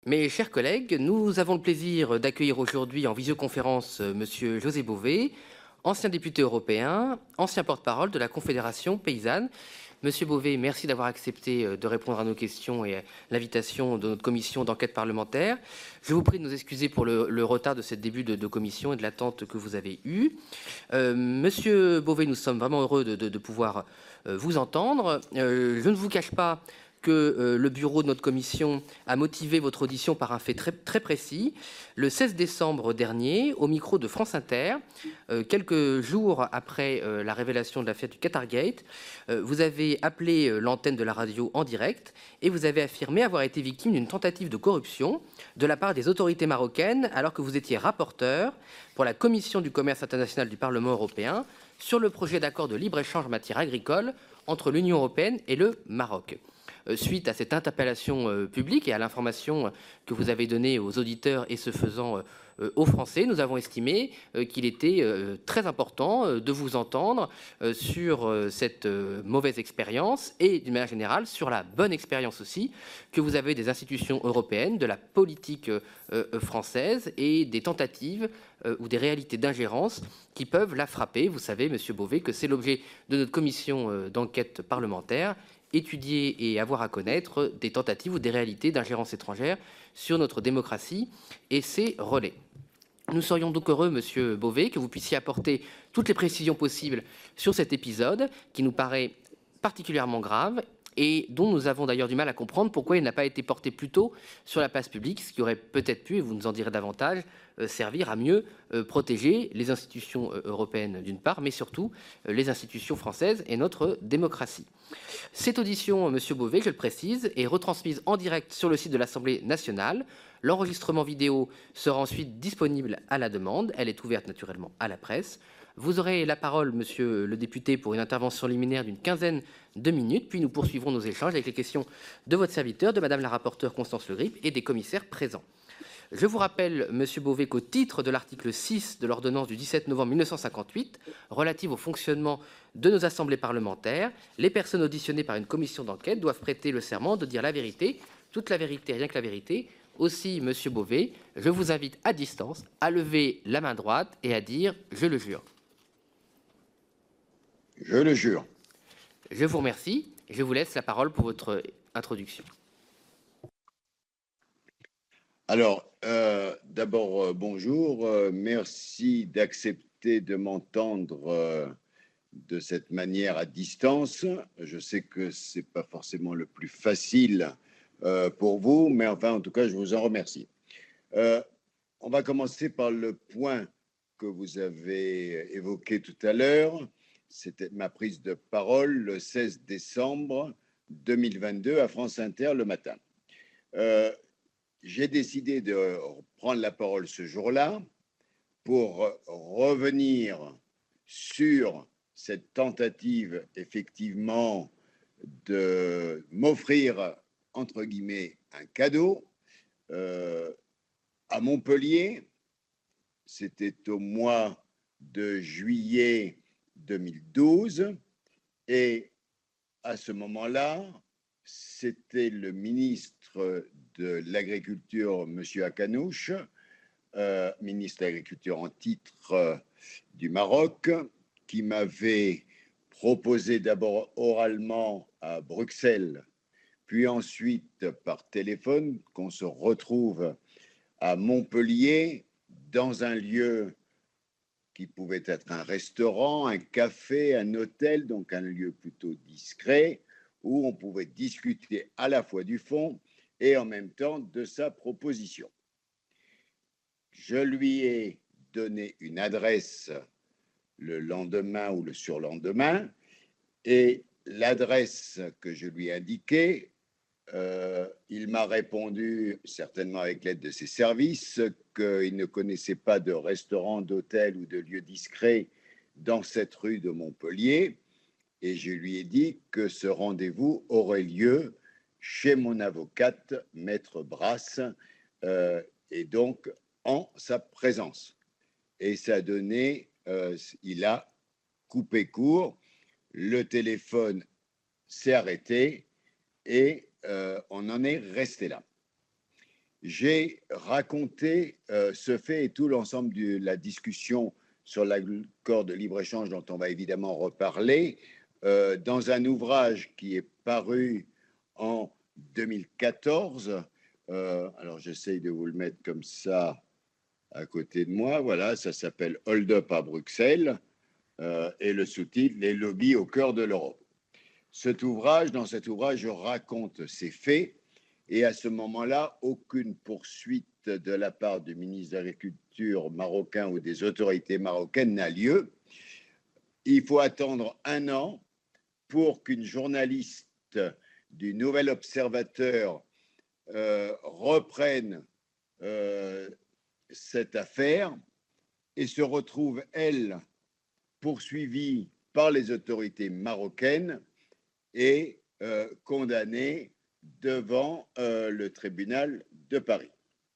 Mes chers collègues, nous avons le plaisir d'accueillir aujourd'hui en visioconférence Monsieur José Bové, ancien député européen, ancien porte-parole de la Confédération paysanne. Monsieur Bové, merci d'avoir accepté de répondre à nos questions et à l'invitation de notre commission d'enquête parlementaire. Je vous prie de nous excuser pour le retard de ce début de commission et de l'attente que vous avez eue. Monsieur Bové, nous sommes vraiment heureux de pouvoir vous entendre. Je ne vous cache pas que le bureau de notre commission a motivé votre audition par un fait très précis. Le 16 décembre dernier, au micro de France Inter, quelques jours après la révélation de l'affaire du Qatargate, vous avez appelé l'antenne de la radio en direct et vous avez affirmé avoir été victime d'une tentative de corruption de la part des autorités marocaines alors que vous étiez rapporteur pour la Commission du commerce international du Parlement européen sur le projet d'accord de libre-échange en matière agricole entre l'Union européenne et le Maroc. Suite à cette interpellation publique et à l'information que vous avez donnée aux auditeurs et ce faisant aux Français, nous avons estimé qu'il était très important de vous entendre sur cette mauvaise expérience et d'une manière générale sur la bonne expérience aussi que vous avez des institutions européennes, de la politique française et des tentatives ou des réalités d'ingérence qui peuvent la frapper. Vous savez, Monsieur Bové, que c'est l'objet de notre commission d'enquête parlementaire, étudier et avoir à connaître des tentatives ou des réalités d'ingérence étrangère sur notre démocratie et ses relais. Nous serions donc heureux, Monsieur Bové, que vous puissiez apporter toutes les précisions possibles sur cet épisode qui nous paraît particulièrement grave et dont nous avons d'ailleurs du mal à comprendre pourquoi il n'a pas été porté plus tôt sur la place publique, ce qui aurait peut-être pu, et vous nous en direz davantage, servir à mieux protéger les institutions européennes d'une part, mais surtout les institutions françaises et notre démocratie. Cette audition, Monsieur Bové, je le précise, est retransmise en direct sur le site de l'Assemblée nationale. L'enregistrement vidéo sera ensuite disponible à la demande. Elle est ouverte naturellement à la presse. Vous aurez la parole, Monsieur le député, pour une intervention liminaire d'une quinzaine de minutes, puis nous poursuivrons nos échanges avec les questions de votre serviteur, de Madame la rapporteure Constance Le Grip et des commissaires présents. Je vous rappelle, Monsieur Bové, qu'au titre de l'article 6 de l'ordonnance du 17 novembre 1958, relative au fonctionnement de nos assemblées parlementaires, les personnes auditionnées par une commission d'enquête doivent prêter le serment de dire la vérité, toute la vérité, rien que la vérité. Aussi, Monsieur Bové, je vous invite à distance à lever la main droite et à dire « Je le jure ». Je le jure. Je vous remercie. Je vous laisse la parole pour votre introduction. Alors, d'abord, bonjour. Merci d'accepter de m'entendre de cette manière à distance. Je sais que ce n'est pas forcément le plus facile pour vous, mais enfin, en tout cas, je vous en remercie. On va commencer par le point que vous avez évoqué tout à l'heure. C'était ma prise de parole le 16 décembre 2022 à France Inter le matin. J'ai décidé de prendre la parole ce jour-là pour revenir sur cette tentative, effectivement, de m'offrir, entre guillemets, un cadeau à Montpellier. C'était au mois de juillet 2012 et à ce moment-là, c'était le ministre de l'Agriculture, M. Akanouche, ministre de l'Agriculture en titre du Maroc, qui m'avait proposé d'abord oralement à Bruxelles, puis ensuite par téléphone, qu'on se retrouve à Montpellier dans un lieu qui pouvait être un restaurant, un café, un hôtel, donc un lieu plutôt discret, où on pouvait discuter à la fois du fond et en même temps de sa proposition. Je lui ai donné une adresse le lendemain ou le surlendemain, et l'adresse que je lui ai indiquée, il m'a répondu, certainement avec l'aide de ses services, qu'il ne connaissait pas de restaurant, d'hôtel ou de lieu discret dans cette rue de Montpellier. Et je lui ai dit que ce rendez-vous aurait lieu chez mon avocate, Maître Brasse, et donc en sa présence. Et ça a donné, il a coupé court, le téléphone s'est arrêté et on en est resté là. j'ai raconté ce fait et tout l'ensemble de la discussion sur l'accord de libre-échange dont on va évidemment reparler dans un ouvrage qui est paru en 2014. Alors j'essaye de vous le mettre comme ça à côté de moi. Voilà, ça s'appelle Hold Up à Bruxelles et le sous-titre Les lobbies au cœur de l'Europe. Dans cet ouvrage, je raconte ces faits et à ce moment-là, aucune poursuite de la part du ministre de l'Agriculture marocain ou des autorités marocaines n'a lieu. Il faut attendre 1 an pour qu'une journaliste du Nouvel Observateur reprenne cette affaire et se retrouve, elle, poursuivie par les autorités marocaines et condamnée devant le tribunal de Paris.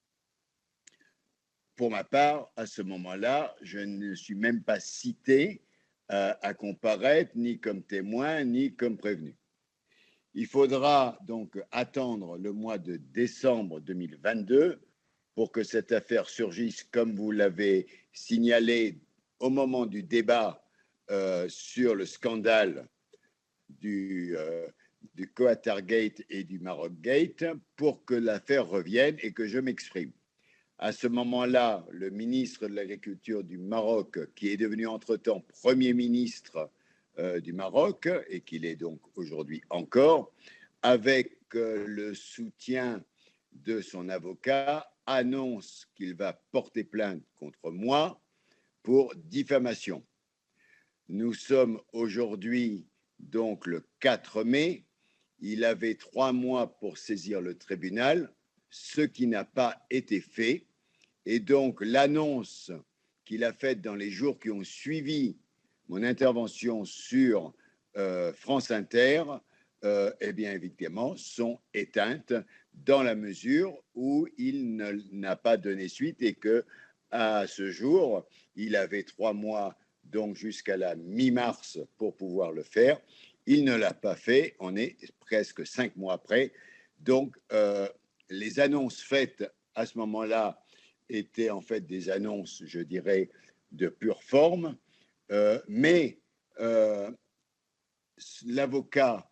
Pour ma part, à ce moment-là, je ne suis même pas cité à comparaître, ni comme témoin, ni comme prévenu. Il faudra donc attendre le mois de décembre 2022 pour que cette affaire surgisse, comme vous l'avez signalé au moment du débat sur le scandale du Qatargate et du Marocgate, pour que l'affaire revienne et que je m'exprime. À ce moment-là, le ministre de l'Agriculture du Maroc, qui est devenu entre-temps Premier ministre du Maroc, et qu'il est donc aujourd'hui encore, avec le soutien de son avocat, annonce qu'il va porter plainte contre moi pour diffamation. Nous sommes aujourd'hui donc le 4 mai. Il avait 3 mois pour saisir le tribunal, ce qui n'a pas été fait. Et donc l'annonce qu'il a faite dans les jours qui ont suivi mon intervention sur France Inter, eh bien évidemment, sont éteintes dans la mesure où il n'a pas donné suite et que à ce jour, il avait 3 mois, donc jusqu'à la mi-mars, pour pouvoir le faire. Il ne l'a pas fait. On est presque 5 mois après. Donc, les annonces faites à ce moment-là étaient en fait des annonces, je dirais, de pure forme. Mais l'avocat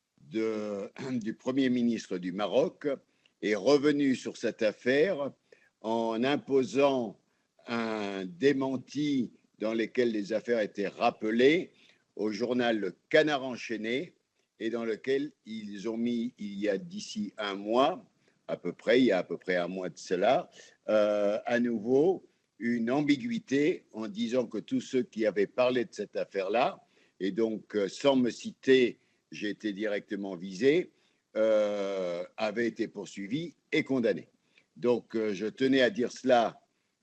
du Premier ministre du Maroc est revenu sur cette affaire en imposant un démenti dans lequel les affaires étaient rappelées au journal Le Canard enchaîné et dans lequel ils ont mis, il y a d'ici un mois, il y a à peu près un mois de cela, à nouveau une ambiguïté en disant que tous ceux qui avaient parlé de cette affaire-là, et donc sans me citer, j'ai été directement visé, avaient été poursuivis et condamnés. Donc je tenais à dire cela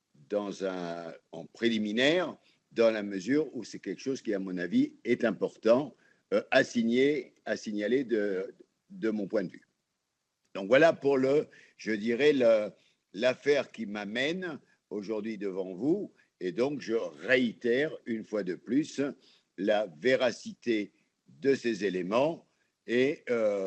en préliminaire, dans la mesure où c'est quelque chose qui, à mon avis, est important à signaler de mon point de vue. Donc voilà pour je dirais, l'affaire qui m'amène aujourd'hui devant vous. Et donc, je réitère une fois de plus la véracité de ces éléments. Et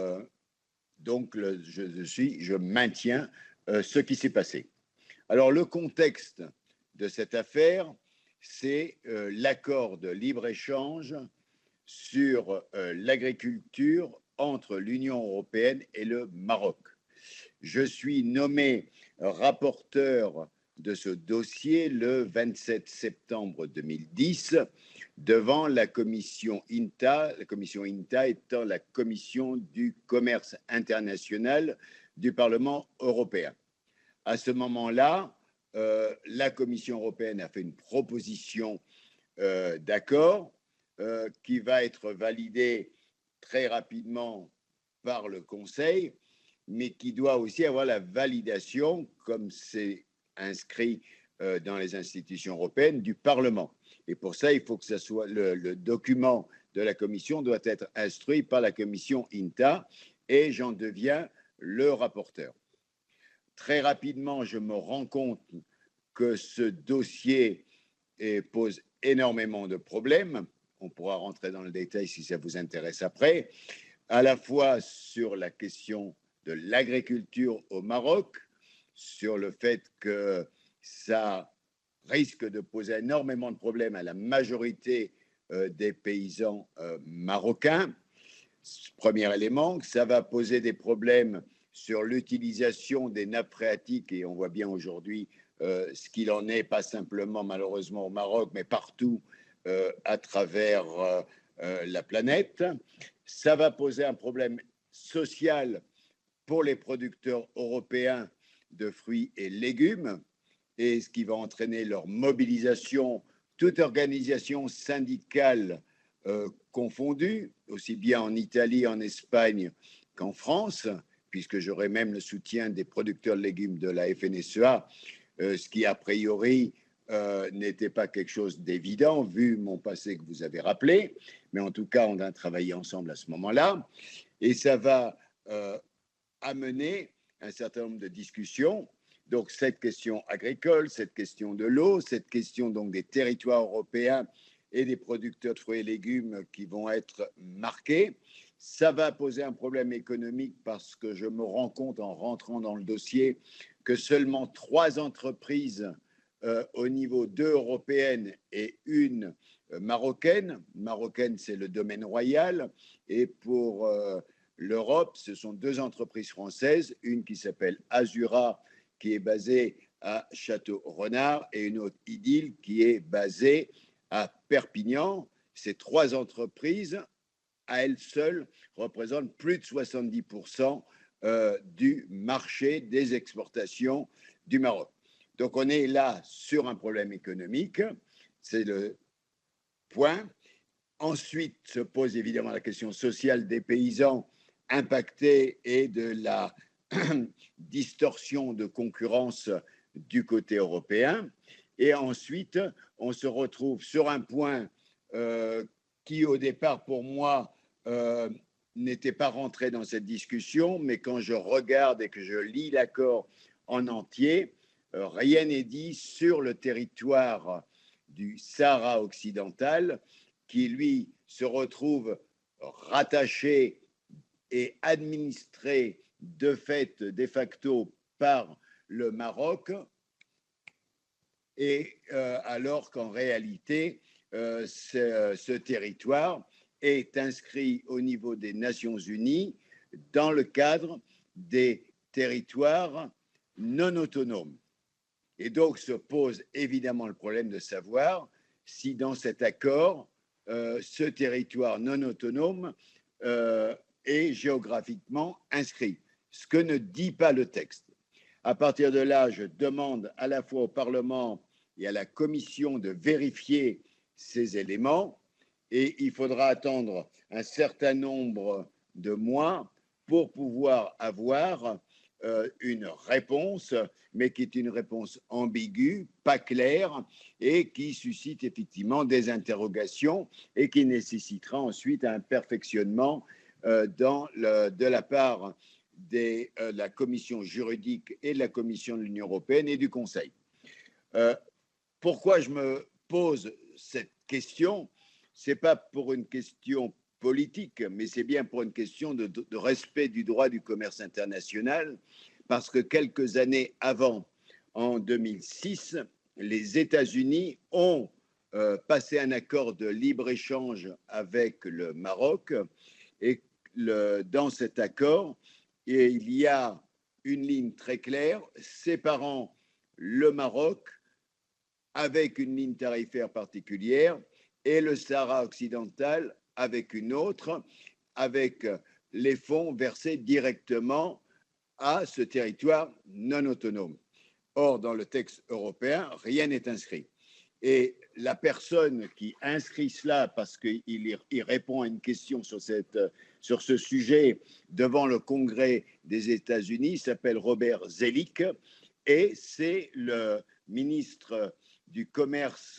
donc, je maintiens ce qui s'est passé. Alors, le contexte de cette affaire, c'est l'accord de libre-échange sur l'agriculture entre l'Union européenne et le Maroc. Je suis nommé rapporteur de ce dossier le 27 septembre 2010 devant la commission INTA, la commission INTA étant la commission du commerce international du Parlement européen. À ce moment-là, la Commission européenne a fait une proposition d'accord qui va être validée très rapidement par le Conseil, mais qui doit aussi avoir la validation, comme c'est inscrit dans les institutions européennes, du Parlement. Et pour ça, il faut que ça soit le document de la Commission doit être instruit par la Commission INTA et j'en deviens le rapporteur. Très rapidement, je me rends compte que ce dossier pose énormément de problèmes. On pourra rentrer dans le détail si ça vous intéresse après, à la fois sur la question de l'agriculture au Maroc, sur le fait que ça risque de poser énormément de problèmes à la majorité des paysans marocains. Premier élément, ça va poser des problèmes sur l'utilisation des nappes phréatiques, et on voit bien aujourd'hui ce qu'il en est, pas simplement malheureusement au Maroc, mais partout à travers la planète. Ça va poser un problème social pour les producteurs européens de fruits et légumes, et ce qui va entraîner leur mobilisation, toute organisation syndicale confondue, aussi bien en Italie, en Espagne qu'en France, puisque j'aurai même le soutien des producteurs de légumes de la FNSEA, ce qui a priori n'était pas quelque chose d'évident, vu mon passé que vous avez rappelé, mais en tout cas, on a travaillé ensemble à ce moment-là, et ça va amener un certain nombre de discussions. Donc, cette question agricole, cette question de l'eau, cette question donc des territoires européens et des producteurs de fruits et légumes qui vont être marqués. Ça va poser un problème économique parce que je me rends compte en rentrant dans le dossier que seulement 3 entreprises au niveau 2 européennes et une marocaine. Marocaine, c'est le domaine royal. Et pour l'Europe, ce sont 2 entreprises françaises, une qui s'appelle Azura, qui est basée à Château-Renard, et une autre Idylle qui est basée à Perpignan. Ces 3 entreprises, à elles seules, représentent plus de 70% du marché des exportations du Maroc. Donc on est là sur un problème économique, c'est le point. Ensuite se pose évidemment la question sociale des paysans impactés et de la distorsion de concurrence du côté européen. Et ensuite, on se retrouve sur un point qui, au départ, pour moi, n'était pas rentré dans cette discussion, mais quand je regarde et que je lis l'accord en entier, rien n'est dit sur le territoire du Sahara occidental, qui, lui, se retrouve rattaché et administré de fait, de facto, par le Maroc, et alors qu'en réalité, ce territoire est inscrit au niveau des Nations Unies dans le cadre des territoires non autonomes. Et donc se pose évidemment le problème de savoir si dans cet accord, ce territoire non autonome est géographiquement inscrit, ce que ne dit pas le texte. À partir de là, je demande à la fois au Parlement et à la Commission de vérifier ces éléments, et il faudra attendre un certain nombre de mois pour pouvoir avoir une réponse, mais qui est une réponse ambiguë, pas claire, et qui suscite effectivement des interrogations et qui nécessitera ensuite un perfectionnement de la part de la commission juridique et de la commission de l'Union européenne et du Conseil. Pourquoi je me pose cette question? Ce n'est pas pour une question politique, mais c'est bien pour une question de respect du droit du commerce international, parce que quelques années avant, en 2006, les États-Unis ont passé un accord de libre-échange avec le Maroc, et dans cet accord, il y a une ligne très claire séparant le Maroc avec une ligne tarifaire particulière et le Sahara occidental avec une autre, avec les fonds versés directement à ce territoire non autonome. Or, dans le texte européen, rien n'est inscrit. Et la personne qui inscrit cela, parce qu'il répond à une question sur ce sujet devant le Congrès des États-Unis, s'appelle Robert Zoellick, et c'est le ministre du Commerce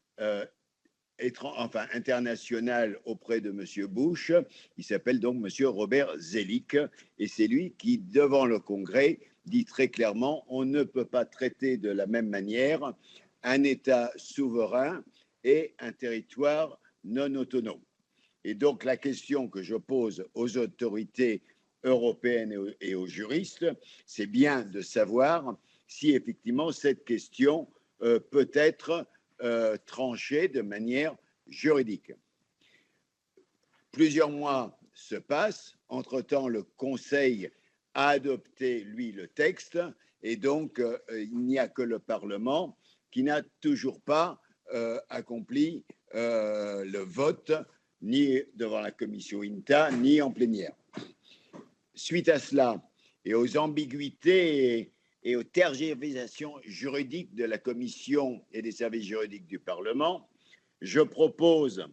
international auprès de M. Bush. Il s'appelle donc M. Robert Zoellick, et c'est lui qui, devant le Congrès, dit très clairement on ne peut pas traiter de la même manière un État souverain et un territoire non autonome. Et donc la question que je pose aux autorités européenne et aux juristes, c'est bien de savoir si effectivement cette question peut être tranchée de manière juridique. Plusieurs mois se passent. Entre-temps, le Conseil a adopté, lui, le texte, et donc il n'y a que le Parlement qui n'a toujours pas accompli le vote, ni devant la commission INTA, ni en plénière. Suite à cela, et aux ambiguïtés et aux tergiversations juridiques de la Commission et des services juridiques du Parlement, je propose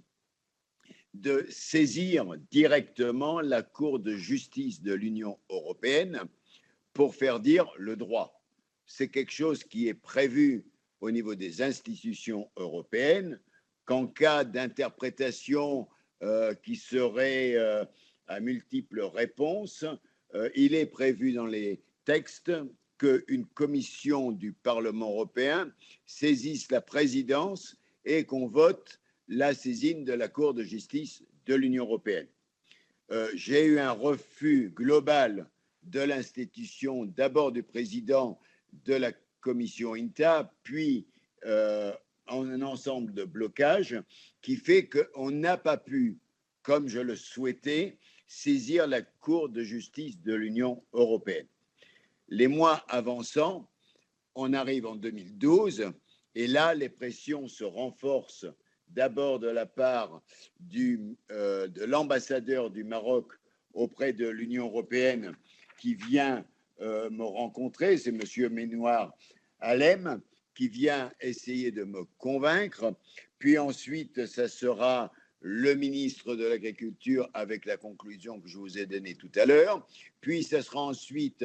de saisir directement la Cour de justice de l'Union européenne pour faire dire le droit. C'est quelque chose qui est prévu au niveau des institutions européennes, qu'en cas d'interprétation qui serait à multiples réponses, il est prévu dans les textes qu'une commission du Parlement européen saisisse la présidence et qu'on vote la saisine de la Cour de justice de l'Union européenne. J'ai eu un refus global de l'institution, d'abord du président de la commission INTA, puis un ensemble de blocages qui fait qu'on n'a pas pu, comme je le souhaitais, saisir la Cour de justice de l'Union européenne. Les mois avançant, on arrive en 2012 et là, les pressions se renforcent d'abord de la part de l'ambassadeur du Maroc auprès de l'Union européenne qui vient me rencontrer, c'est M. Ménoir Alem, qui vient essayer de me convaincre. Puis ensuite, ça sera le ministre de l'Agriculture avec la conclusion que je vous ai donnée tout à l'heure. Puis, ça sera ensuite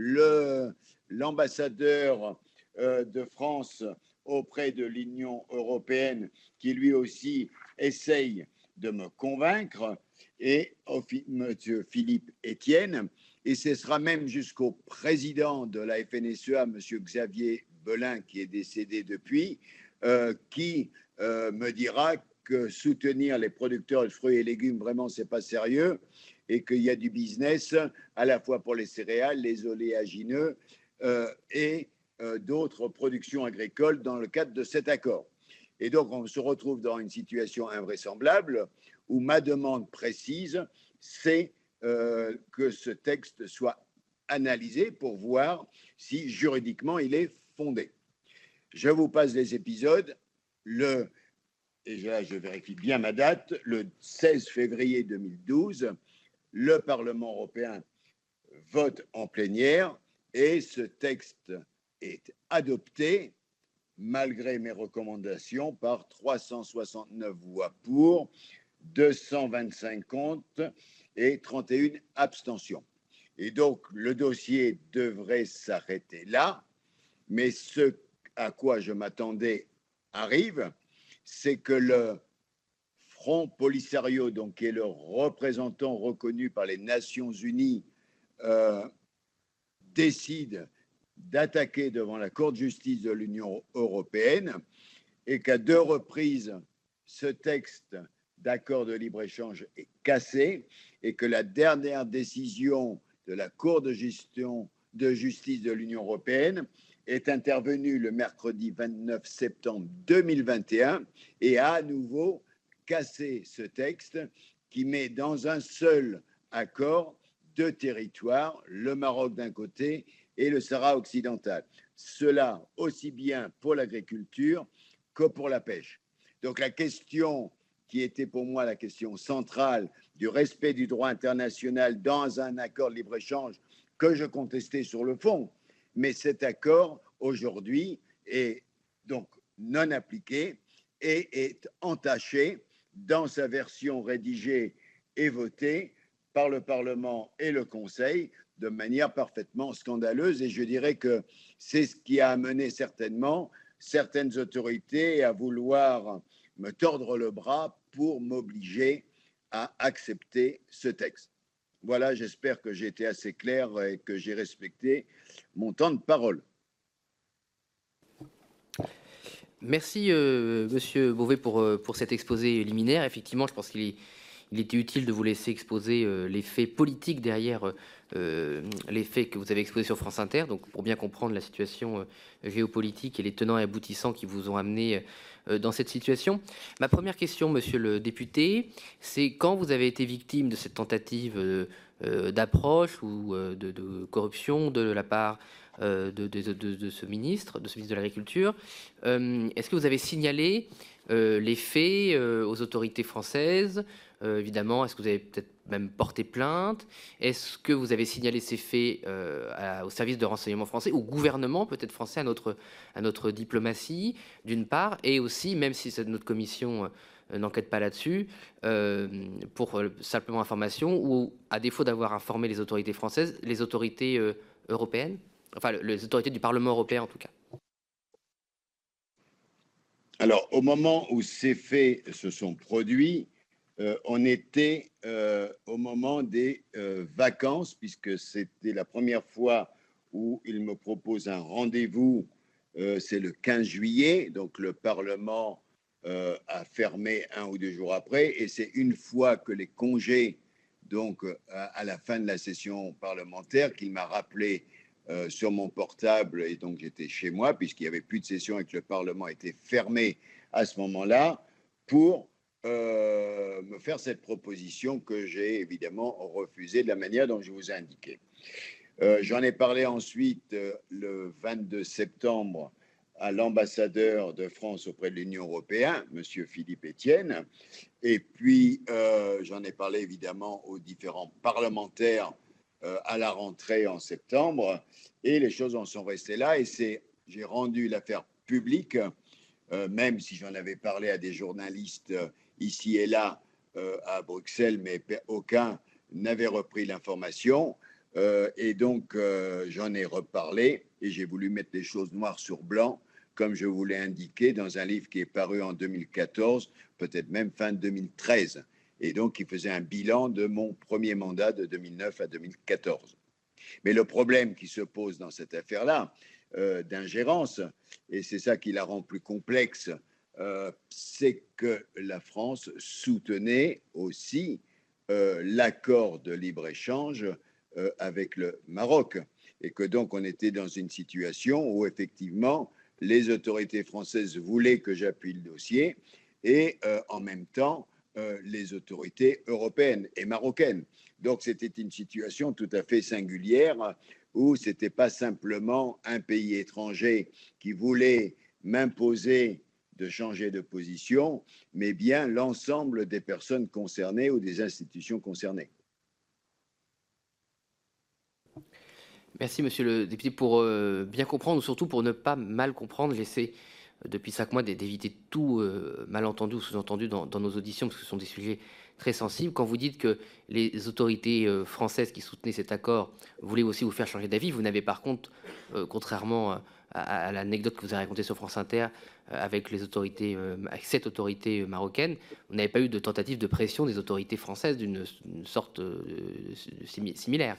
l'ambassadeur de France auprès de l'Union européenne qui lui aussi essaye de me convaincre, et M. Philippe Etienne, et ce sera même jusqu'au président de la FNSEA, M. Xavier Belin, qui est décédé depuis, qui me dira que soutenir les producteurs de fruits et légumes, vraiment, c'est pas sérieux, et qu'il y a du business à la fois pour les céréales, les oléagineux et d'autres productions agricoles dans le cadre de cet accord. Et donc, on se retrouve dans une situation invraisemblable où ma demande précise, c'est que ce texte soit analysé pour voir si juridiquement il est fondé. Je vous passe les épisodes. Et là, je vérifie bien ma date, le 16 février 2012, le Parlement européen vote en plénière et ce texte est adopté, malgré mes recommandations, par 369 voix pour, 225 contre et 31 abstentions. Et donc, le dossier devrait s'arrêter là, mais ce à quoi je m'attendais arrive, c'est que le Front Polisario, donc, qui est le représentant reconnu par les Nations Unies, décide d'attaquer devant la Cour de justice de l'Union européenne et qu'à 2 reprises, ce texte d'accord de libre-échange est cassé et que la dernière décision de la Cour de justice de l'Union européenne est intervenue le mercredi 29 septembre 2021 et a à nouveau cassé ce texte qui met dans un seul accord 2 territoires, le Maroc d'un côté et le Sahara occidental. Cela aussi bien pour l'agriculture que pour la pêche. Donc la question qui était pour moi la question centrale du respect du droit international dans un accord de libre-échange que je contestais sur le fond, mais cet accord aujourd'hui est donc non appliqué et est entaché dans sa version rédigée et votée par le Parlement et le Conseil de manière parfaitement scandaleuse. Et je dirais que c'est ce qui a amené certainement certaines autorités à vouloir me tordre le bras pour m'obliger à accepter ce texte. Voilà, j'espère que j'ai été assez clair et que j'ai respecté mon temps de parole. Merci, Monsieur Beauvais, pour cet exposé liminaire. Effectivement, je pense qu'il il était utile de vous laisser exposer les faits politiques derrière les faits que vous avez exposés sur France Inter, donc pour bien comprendre la situation géopolitique et les tenants et aboutissants qui vous ont amené dans cette situation. Ma première question, monsieur le député, c'est quand vous avez été victime de cette tentative d'approche ou de corruption de la part de ce ministre de l'Agriculture, est-ce que vous avez signalé les faits aux autorités françaises? Évidemment, est-ce que vous avez peut-être même porté plainte? Est-ce que vous avez signalé ces faits au service de renseignement français, au gouvernement peut-être français, à notre diplomatie, d'une part, et aussi, même si notre commission n'enquête pas là-dessus, pour simplement information, ou à défaut d'avoir informé les autorités françaises, les autorités européennes, enfin les autorités du Parlement européen en tout cas? Alors, au moment où ces faits se sont produits, on était au moment des vacances, puisque c'était la première fois où il me propose un rendez-vous, c'est le 15 juillet, donc le Parlement a fermé 1 ou 2 jours après, et c'est une fois que les congés, donc à la fin de la session parlementaire, qu'il m'a rappelé sur mon portable, et donc j'étais chez moi, puisqu'il n'y avait plus de session et que le Parlement était fermé à ce moment-là, pour me faire cette proposition que j'ai évidemment refusée de la manière dont je vous ai indiqué. J'en ai parlé ensuite le 22 septembre à l'ambassadeur de France auprès de l'Union européenne, M. Philippe Etienne, et puis j'en ai parlé évidemment aux différents parlementaires à la rentrée en septembre, et les choses en sont restées là, et j'ai rendu l'affaire publique, même si j'en avais parlé à des journalistes ici et là à Bruxelles, mais aucun n'avait repris l'information. Et donc, j'en ai reparlé et j'ai voulu mettre les choses noir sur blanc, comme je vous l'ai indiqué, dans un livre qui est paru en 2014, peut-être même fin 2013. Et donc, il faisait un bilan de mon premier mandat de 2009 à 2014. Mais le problème qui se pose dans cette affaire-là, d'ingérence, et c'est ça qui la rend plus complexe, c'est que la France soutenait aussi l'accord de libre-échange avec le Maroc, et que donc on était dans une situation où effectivement les autorités françaises voulaient que j'appuie le dossier, et en même temps les autorités européennes et marocaines. Donc c'était une situation tout à fait singulière, où ce n'était pas simplement un pays étranger qui voulait m'imposer de changer de position, mais bien l'ensemble des personnes concernées ou des institutions concernées. Merci, monsieur le député, pour bien comprendre, ou surtout pour ne pas mal comprendre. J'essaie depuis 5 mois d'éviter tout malentendu ou sous-entendu dans nos auditions, parce que ce sont des sujets très sensibles. Quand vous dites que les autorités françaises qui soutenaient cet accord voulaient aussi vous faire changer d'avis, vous n'avez par contre, contrairement à l'anecdote que vous avez racontée sur France Inter, avec les autorités, avec cette autorité marocaine, vous n'avez pas eu de tentative de pression des autorités françaises d'une sorte similaire?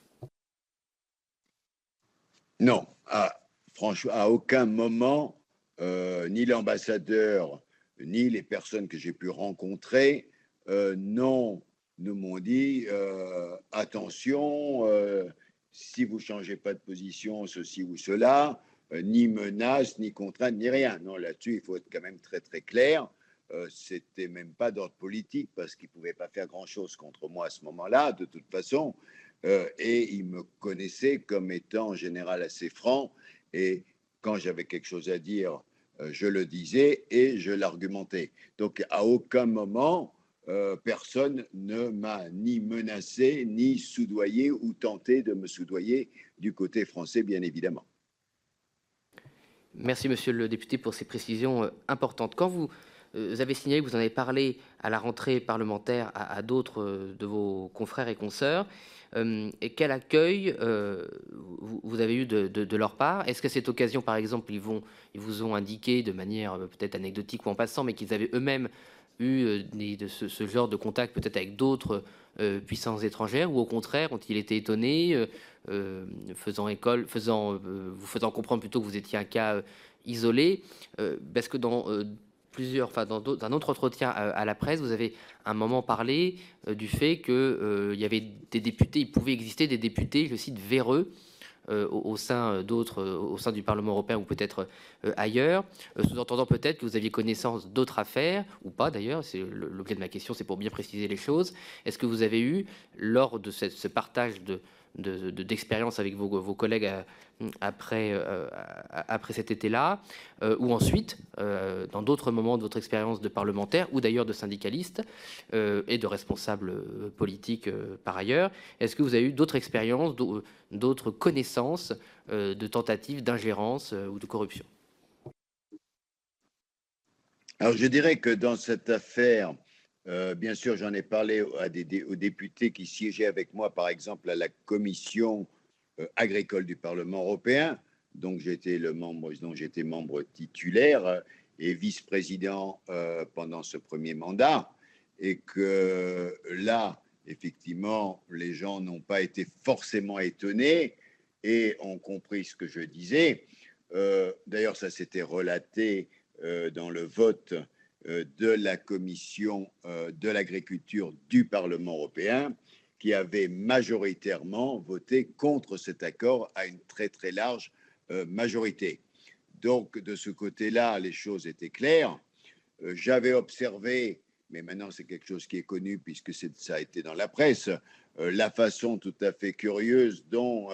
Non, franchement, à aucun moment, ni l'ambassadeur, ni les personnes que j'ai pu rencontrer, non, nous m'ont dit attention, si vous ne changez pas de position, ceci ou cela, ni menace, ni contrainte, ni rien. Non, là-dessus, il faut être quand même très, très clair. C'était même pas d'ordre politique, parce qu'ils ne pouvaient pas faire grand-chose contre moi à ce moment-là, de toute façon. Et ils me connaissaient comme étant en général assez franc, et quand j'avais quelque chose à dire, je le disais et je l'argumentais. Donc à aucun moment, personne ne m'a ni menacé, ni soudoyé ou tenté de me soudoyer du côté français, bien évidemment. Merci, monsieur le député, pour ces précisions importantes. Quand vous avez signalé que vous en avez parlé à la rentrée parlementaire à d'autres de vos confrères et consoeurs, et quel accueil vous avez eu de leur part? Est-ce qu'à cette occasion, par exemple, ils vous ont indiqué de manière peut-être anecdotique ou en passant, mais qu'ils avaient eux-mêmes eu ce genre de contact peut-être avec d'autres puissances étrangères, ou au contraire, ont-ils été étonnés, vous faisant comprendre plutôt que vous étiez un cas isolé, parce que dans dans un autre entretien à la presse, vous avez un moment parlé du fait que il y avait des députés, il pouvait exister des députés, je cite, véreux au sein d'autres, au sein du Parlement européen ou peut-être ailleurs, sous-entendant peut-être que vous aviez connaissance d'autres affaires, ou pas d'ailleurs, c'est l'objet de ma question, c'est pour bien préciser les choses. Est-ce que vous avez eu, lors de ce partage d'expérience avec vos collègues après cet été-là, ou ensuite, dans d'autres moments de votre expérience de parlementaire, ou d'ailleurs de syndicaliste, et de responsable politique par ailleurs, est-ce que vous avez eu d'autres expériences, d'autres connaissances de tentatives d'ingérence ou de corruption? Alors, je dirais que dans cette affaire, bien sûr, j'en ai parlé aux députés qui siégeaient avec moi, par exemple, à la commission agricole du Parlement européen, dont j'étais membre titulaire et vice-président pendant ce premier mandat, et que là, effectivement, les gens n'ont pas été forcément étonnés et ont compris ce que je disais. D'ailleurs, ça s'était relaté dans le vote de la commission de l'agriculture du Parlement européen, qui avait majoritairement voté contre cet accord à une très très large majorité. Donc, de ce côté-là, les choses étaient claires. J'avais observé, mais maintenant c'est quelque chose qui est connu puisque ça a été dans la presse, la façon tout à fait curieuse dont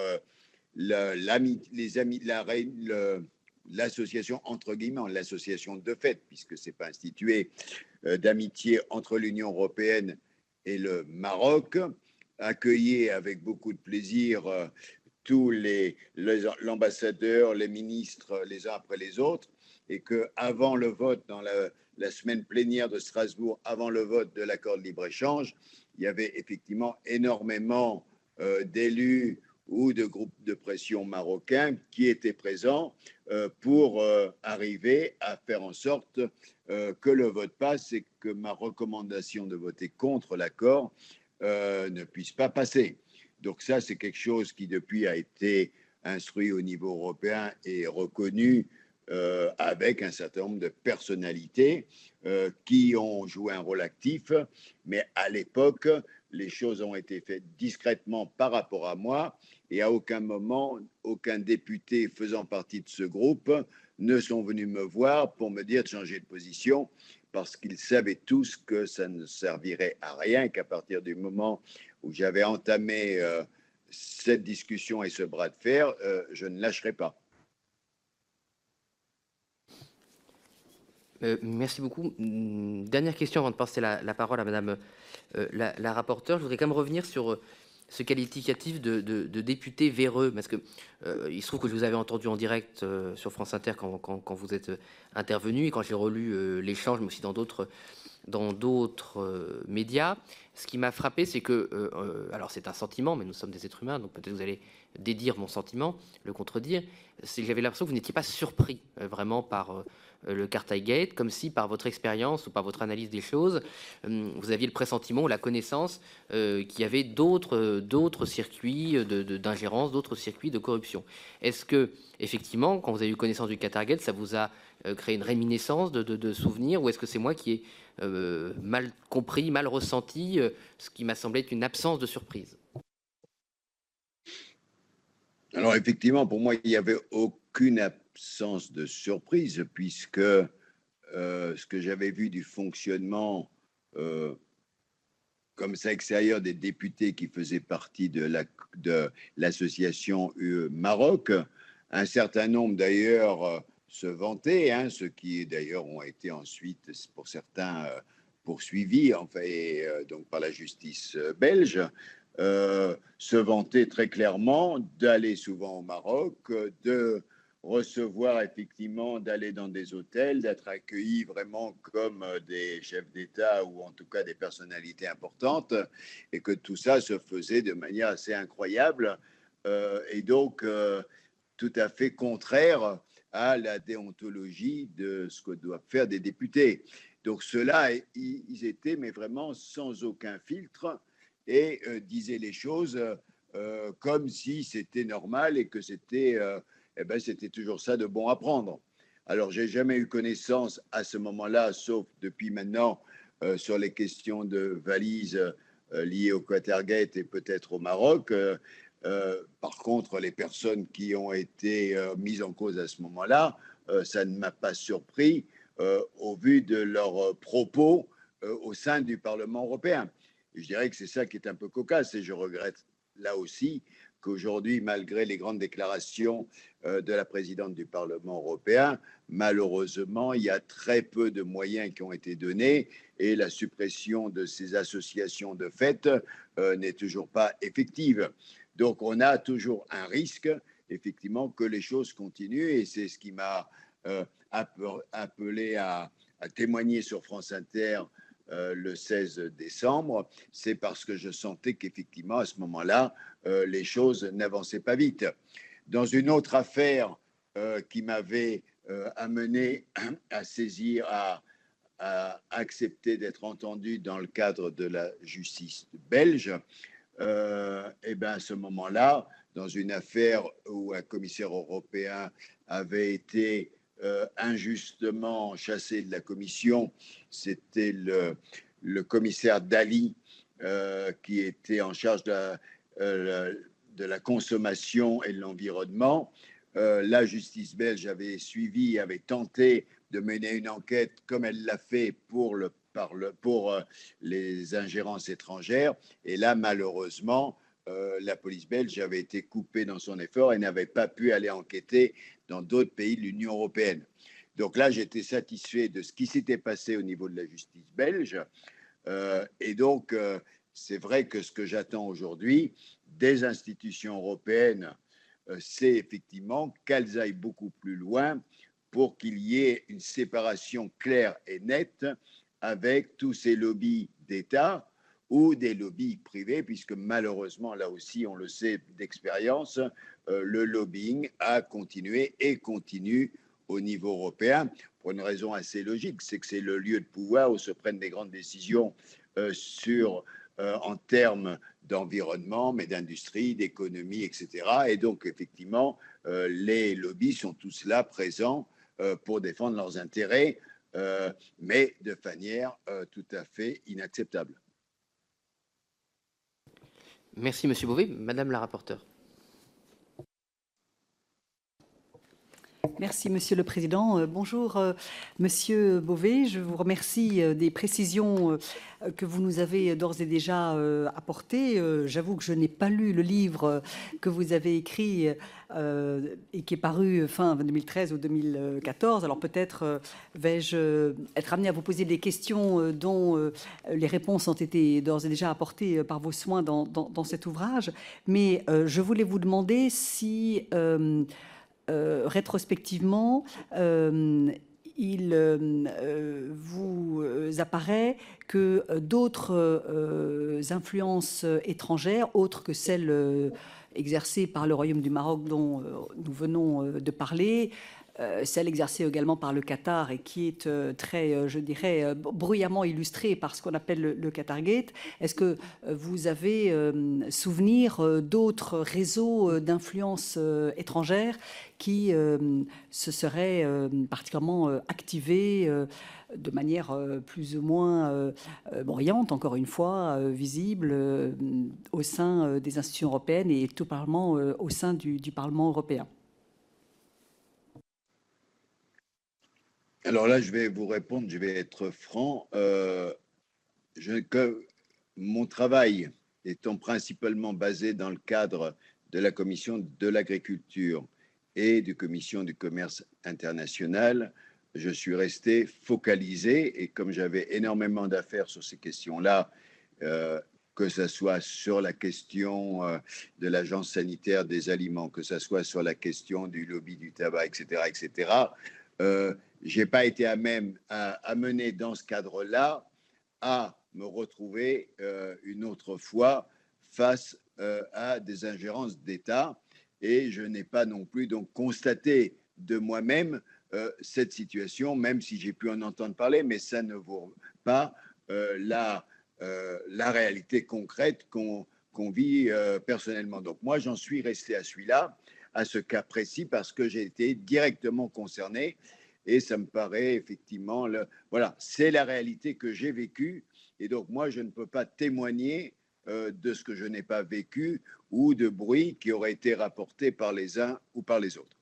l'association, entre guillemets, l'association de fait, puisque ce n'est pas institué, d'amitié entre l'Union européenne et le Maroc, accueillir avec beaucoup de plaisir tous l'ambassadeur, les ministres, les uns après les autres, et qu'avant le vote, dans la semaine plénière de Strasbourg, avant le vote de l'accord de libre-échange, il y avait effectivement énormément d'élus ou de groupes de pression marocains qui étaient présents pour arriver à faire en sorte que le vote passe et que ma recommandation de voter contre l'accord ne puisse pas passer. Donc ça, c'est quelque chose qui depuis a été instruit au niveau européen et reconnu avec un certain nombre de personnalités qui ont joué un rôle actif, mais à l'époque, les choses ont été faites discrètement par rapport à moi et à aucun moment, aucun député faisant partie de ce groupe ne sont venus me voir pour me dire de changer de position parce qu'ils savaient tous que ça ne servirait à rien, qu'à partir du moment où j'avais entamé cette discussion et ce bras de fer, je ne lâcherai pas. Merci beaucoup. Dernière question avant de passer la parole à Madame la rapporteure. Je voudrais quand même revenir sur ce qualificatif de député véreux, parce que il se trouve que je vous avais entendu en direct sur France Inter quand vous êtes intervenu, et quand j'ai relu l'échange, mais aussi dans d'autres médias. Ce qui m'a frappé, c'est que, alors c'est un sentiment, mais nous sommes des êtres humains, donc peut-être vous allez dédire mon sentiment, le contredire, c'est que j'avais l'impression que vous n'étiez pas surpris vraiment par le Carthaigate, comme si par votre expérience ou par votre analyse des choses, vous aviez le pressentiment ou la connaissance qu'il y avait d'autres circuits d'ingérence, d'autres circuits de corruption. Est-ce que, effectivement, quand vous avez eu connaissance du Carthaigate, ça vous a créé une réminiscence de souvenirs, ou est-ce que c'est moi qui ai mal compris, mal ressenti ce qui m'a semblé être une absence de surprise? Alors effectivement, pour moi, il n'y avait aucune absence de surprise puisque ce que j'avais vu du fonctionnement comme ça extérieur des députés qui faisaient partie de l'association UE Maroc, un certain nombre d'ailleurs se vantaient, hein, ceux qui d'ailleurs ont été ensuite, pour certains, poursuivis enfin, donc par la justice belge, se vantaient très clairement d'aller souvent au Maroc, de recevoir effectivement, d'aller dans des hôtels, d'être accueillis vraiment comme des chefs d'État ou en tout cas des personnalités importantes, et que tout ça se faisait de manière assez incroyable et donc tout à fait contraire à la déontologie de ce que doivent faire des députés. Donc ceux-là, ils étaient mais vraiment sans aucun filtre et disaient les choses comme si c'était normal et que c'était c'était toujours ça de bon à prendre. Alors, j'ai jamais eu connaissance à ce moment-là, sauf depuis maintenant, sur les questions de valises liées au Qatargate et peut-être au Maroc. Par contre, les personnes qui ont été mises en cause à ce moment-là, ça ne m'a pas surpris au vu de leurs propos au sein du Parlement européen. Et je dirais que c'est ça qui est un peu cocasse et je regrette là aussi qu'aujourd'hui, malgré les grandes déclarations de la présidente du Parlement européen, malheureusement, il y a très peu de moyens qui ont été donnés et la suppression de ces associations de fait n'est toujours pas effective. Donc, on a toujours un risque, effectivement, que les choses continuent et c'est ce qui m'a appelé à témoigner sur France Inter le 16 décembre, c'est parce que je sentais qu'effectivement, à ce moment-là, les choses n'avançaient pas vite. Dans une autre affaire qui m'avait amené à saisir, à accepter d'être entendu dans le cadre de la justice belge, et bien à ce moment-là, dans une affaire où un commissaire européen avait été injustement chassé de la commission, c'était le commissaire Dalli qui était en charge de la consommation et de l'environnement. La justice belge avait suivi, avait tenté de mener une enquête comme elle l'a fait pour les ingérences étrangères. Et là, malheureusement, la police belge avait été coupée dans son effort et n'avait pas pu aller enquêter dans d'autres pays de l'Union européenne. Donc là, j'étais satisfait de ce qui s'était passé au niveau de la justice belge. Et donc, c'est vrai que ce que j'attends aujourd'hui des institutions européennes, c'est effectivement qu'elles aillent beaucoup plus loin pour qu'il y ait une séparation claire et nette avec tous ces lobbies d'État ou des lobbies privés, puisque malheureusement, là aussi, on le sait d'expérience, le lobbying a continué et continue au niveau européen pour une raison assez logique, c'est que c'est le lieu de pouvoir où se prennent des grandes décisions en termes d'environnement, mais d'industrie, d'économie, etc. Et donc, effectivement, les lobbies sont tous là présents pour défendre leurs intérêts, mais de manière tout à fait inacceptable. Merci, Monsieur Beauvais. Madame la rapporteure. Merci, Monsieur le Président. Bonjour, Monsieur Beauvais. Je vous remercie des précisions que vous nous avez d'ores et déjà apportées. J'avoue que je n'ai pas lu le livre que vous avez écrit et qui est paru fin 2013 ou 2014. Alors peut-être vais-je être amenée à vous poser des questions dont les réponses ont été d'ores et déjà apportées par vos soins dans cet ouvrage. Mais je voulais vous demander si... rétrospectivement, il vous apparaît que d'autres influences étrangères, autres que celles exercées par le Royaume du Maroc dont nous venons de parler, celle exercée également par le Qatar et qui est très, je dirais, bruyamment illustrée par ce qu'on appelle le Qatargate. Est-ce que vous avez souvenir d'autres réseaux d'influence étrangères qui se seraient particulièrement activés de manière plus ou moins bruyante, encore une fois, visible au sein des institutions européennes et tout particulièrement au sein du Parlement européen? Alors là, je vais vous répondre, je vais être franc. Mon travail étant principalement basé dans le cadre de la commission de l'agriculture et de commission du commerce international, je suis resté focalisé et comme j'avais énormément d'affaires sur ces questions-là, que ce soit sur la question de l'agence sanitaire des aliments, que ce soit sur la question du lobby du tabac, etc., je n'ai pas été amené dans ce cadre-là à me retrouver une autre fois face à des ingérences d'État et je n'ai pas non plus donc constaté de moi-même cette situation, même si j'ai pu en entendre parler, mais ça ne vaut pas la réalité concrète qu'on vit personnellement. Donc moi, j'en suis resté à celui-là, à ce cas précis, parce que j'ai été directement concerné et ça me paraît effectivement, voilà, c'est la réalité que j'ai vécue, et donc moi, je ne peux pas témoigner de ce que je n'ai pas vécu ou de bruit qui aurait été rapporté par les uns ou par les autres.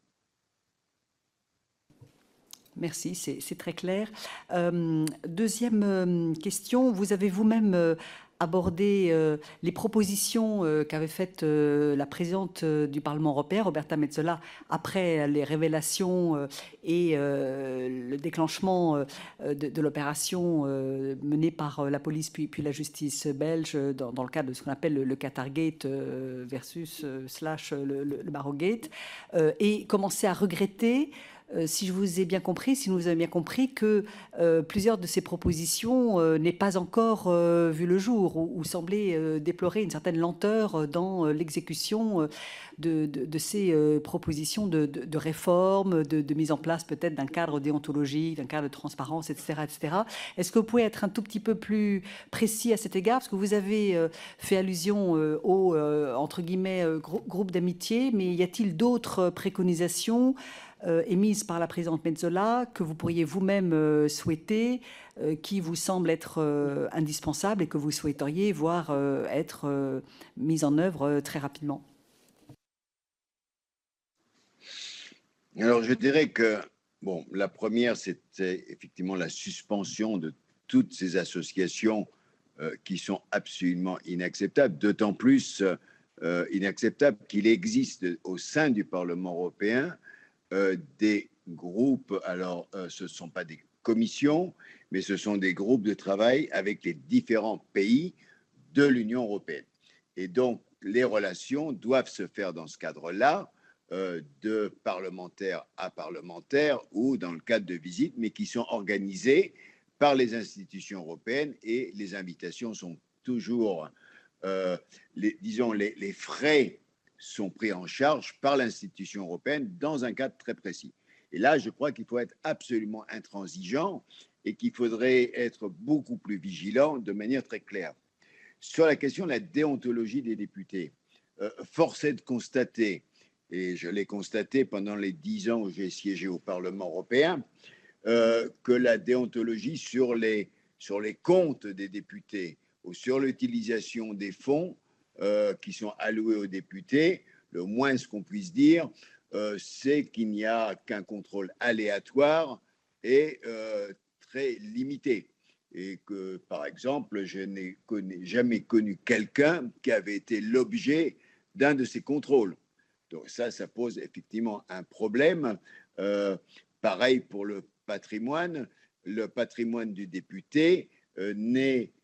Merci, c'est très clair. Deuxième question, vous avez vous-même abordé les propositions qu'avait faites la présidente du Parlement européen, Roberta Metsola, après les révélations et le déclenchement de l'opération menée par la police puis la justice belge dans le cadre de ce qu'on appelle le Qatargate versus slash le Barrogate, et commencer à regretter, si je vous ai bien compris, si nous vous avez bien compris, que plusieurs de ces propositions n'aient pas encore vu le jour ou semblaient déplorer une certaine lenteur dans l'exécution de ces propositions de réforme, de mise en place peut-être d'un cadre déontologique, d'un cadre de transparence, etc., etc. Est-ce que vous pouvez être un tout petit peu plus précis à cet égard? Parce que vous avez fait allusion au, entre guillemets, groupe d'amitié, mais y a-t-il d'autres préconisations émises par la présidente Metsola que vous pourriez vous-même souhaiter, qui vous semblent être indispensables et que vous souhaiteriez voir être mises en œuvre très rapidement? Alors, je dirais que, bon, la première, c'était effectivement la suspension de toutes ces associations qui sont absolument inacceptables, d'autant plus inacceptables qu'il existe au sein du Parlement européen des groupes, alors ce ne sont pas des commissions, mais ce sont des groupes de travail avec les différents pays de l'Union européenne. Et donc, les relations doivent se faire dans ce cadre-là, de parlementaire à parlementaire ou dans le cadre de visites, mais qui sont organisées par les institutions européennes, et les invitations sont toujours, disons, les frais sont pris en charge par l'institution européenne dans un cadre très précis. Et là, je crois qu'il faut être absolument intransigeant et qu'il faudrait être beaucoup plus vigilant de manière très claire. Sur la question de la déontologie des députés, force est de constater, et je l'ai constaté pendant les 10 ans où j'ai siégé au Parlement européen, que la déontologie sur les comptes des députés ou sur l'utilisation des fonds qui sont alloués aux députés, le moins ce qu'on puisse dire, c'est qu'il n'y a qu'un contrôle aléatoire et très limité. Et que, par exemple, je n'ai jamais connu quelqu'un qui avait été l'objet d'un de ces contrôles. Donc ça pose effectivement un problème. Pareil pour le patrimoine du député n'est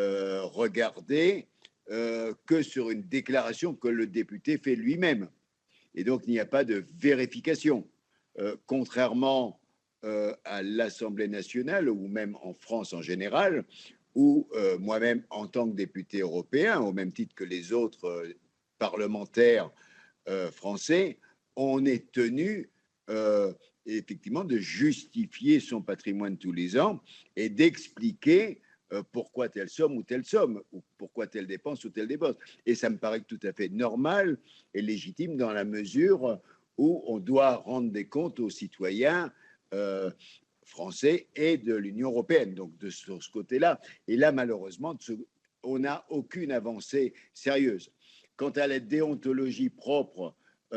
regardé que sur une déclaration que le député fait lui-même. Et donc, il n'y a pas de vérification. Contrairement à l'Assemblée nationale, ou même en France en général, où moi-même, en tant que député européen, au même titre que les autres parlementaires français, on est tenu effectivement de justifier son patrimoine tous les ans et d'expliquer pourquoi telle somme ou telle somme, ou pourquoi telle dépense ou telle dépense. Et ça me paraît tout à fait normal et légitime dans la mesure où on doit rendre des comptes aux citoyens français et de l'Union européenne. Donc, sur ce côté-là. Et là, malheureusement, on n'a aucune avancée sérieuse. Quant à la déontologie propre,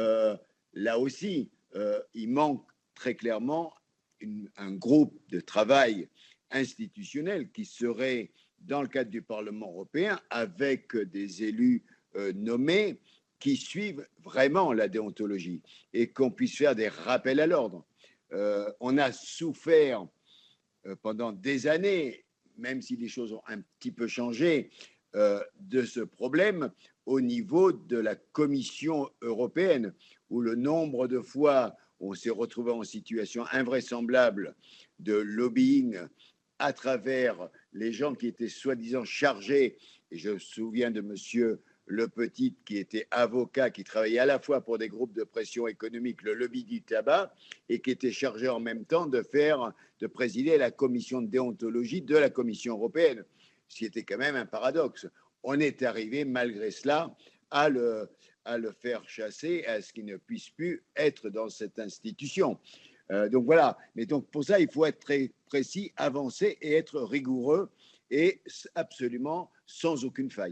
là aussi, il manque très clairement un groupe de travail institutionnel qui serait dans le cadre du Parlement européen avec des élus nommés qui suivent vraiment la déontologie et qu'on puisse faire des rappels à l'ordre. On a souffert pendant des années, même si les choses ont un petit peu changé, de ce problème au niveau de la Commission européenne, où le nombre de fois où on s'est retrouvé en situation invraisemblable de lobbying à travers les gens qui étaient soi-disant chargés, et je me souviens de monsieur Le Petit, qui était avocat, qui travaillait à la fois pour des groupes de pression économique, le lobby du tabac, et qui était chargé en même temps de présider la commission de déontologie de la Commission européenne, ce qui était quand même un paradoxe. On est arrivé, malgré cela, à le faire chasser, à ce qu'il ne puisse plus être dans cette institution. Donc voilà. Mais donc pour ça, il faut être très précis, avancer et être rigoureux et absolument sans aucune faille.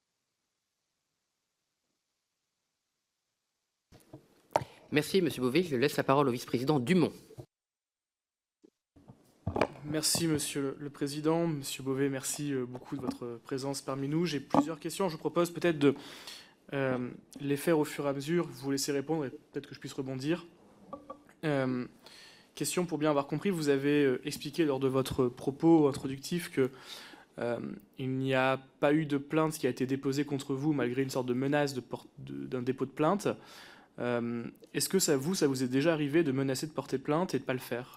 Merci, M. Beauvais. Je laisse la parole au vice-président Dumont. Merci, Monsieur le Président. Monsieur Beauvais, merci beaucoup de votre présence parmi nous. J'ai plusieurs questions. Je vous propose peut-être de les faire au fur et à mesure. Vous laissez répondre et peut-être que je puisse rebondir. Question pour bien avoir compris. Vous avez expliqué lors de votre propos introductif que il n'y a pas eu de plainte qui a été déposée contre vous malgré une sorte de menace d'un dépôt de plainte. Est-ce que ça vous est déjà arrivé de menacer de porter plainte et de ne pas le faire?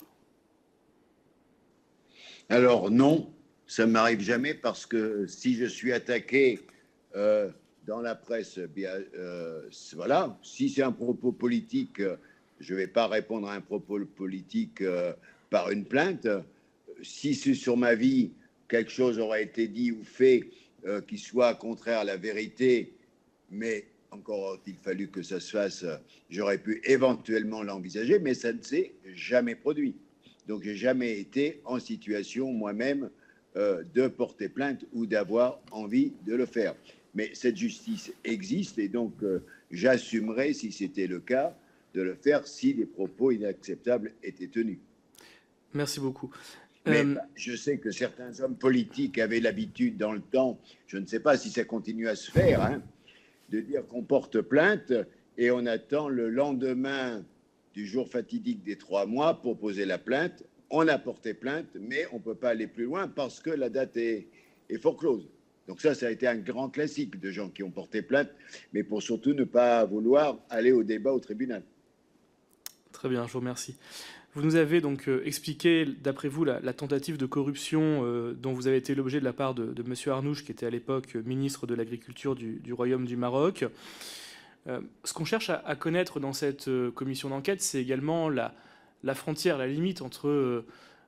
Alors non, ça ne m'arrive jamais parce que si je suis attaqué dans la presse, bien, voilà, si c'est un propos politique, je ne vais pas répondre à un propos politique par une plainte. Si c'est sur ma vie, quelque chose aurait été dit ou fait qui soit contraire à la vérité, mais encore a-t-il fallu que ça se fasse, j'aurais pu éventuellement l'envisager, mais ça ne s'est jamais produit. Donc, je n'ai jamais été en situation moi-même de porter plainte ou d'avoir envie de le faire. Mais cette justice existe et donc j'assumerai, si c'était le cas, de le faire si des propos inacceptables étaient tenus. Merci beaucoup. Mais je sais que certains hommes politiques avaient l'habitude dans le temps, je ne sais pas si ça continue à se faire, hein, de dire qu'on porte plainte et on attend le lendemain du jour fatidique des 3 mois pour poser la plainte. On a porté plainte, mais on ne peut pas aller plus loin parce que la date est foreclose. Donc ça a été un grand classique de gens qui ont porté plainte, mais pour surtout ne pas vouloir aller au débat au tribunal. Très bien, je vous remercie. Vous nous avez donc expliqué, d'après vous, la tentative de corruption dont vous avez été l'objet de la part de M. Arnouch, qui était à l'époque ministre de l'Agriculture du Royaume du Maroc. Ce qu'on cherche à connaître dans cette commission d'enquête, c'est également la frontière, la limite entre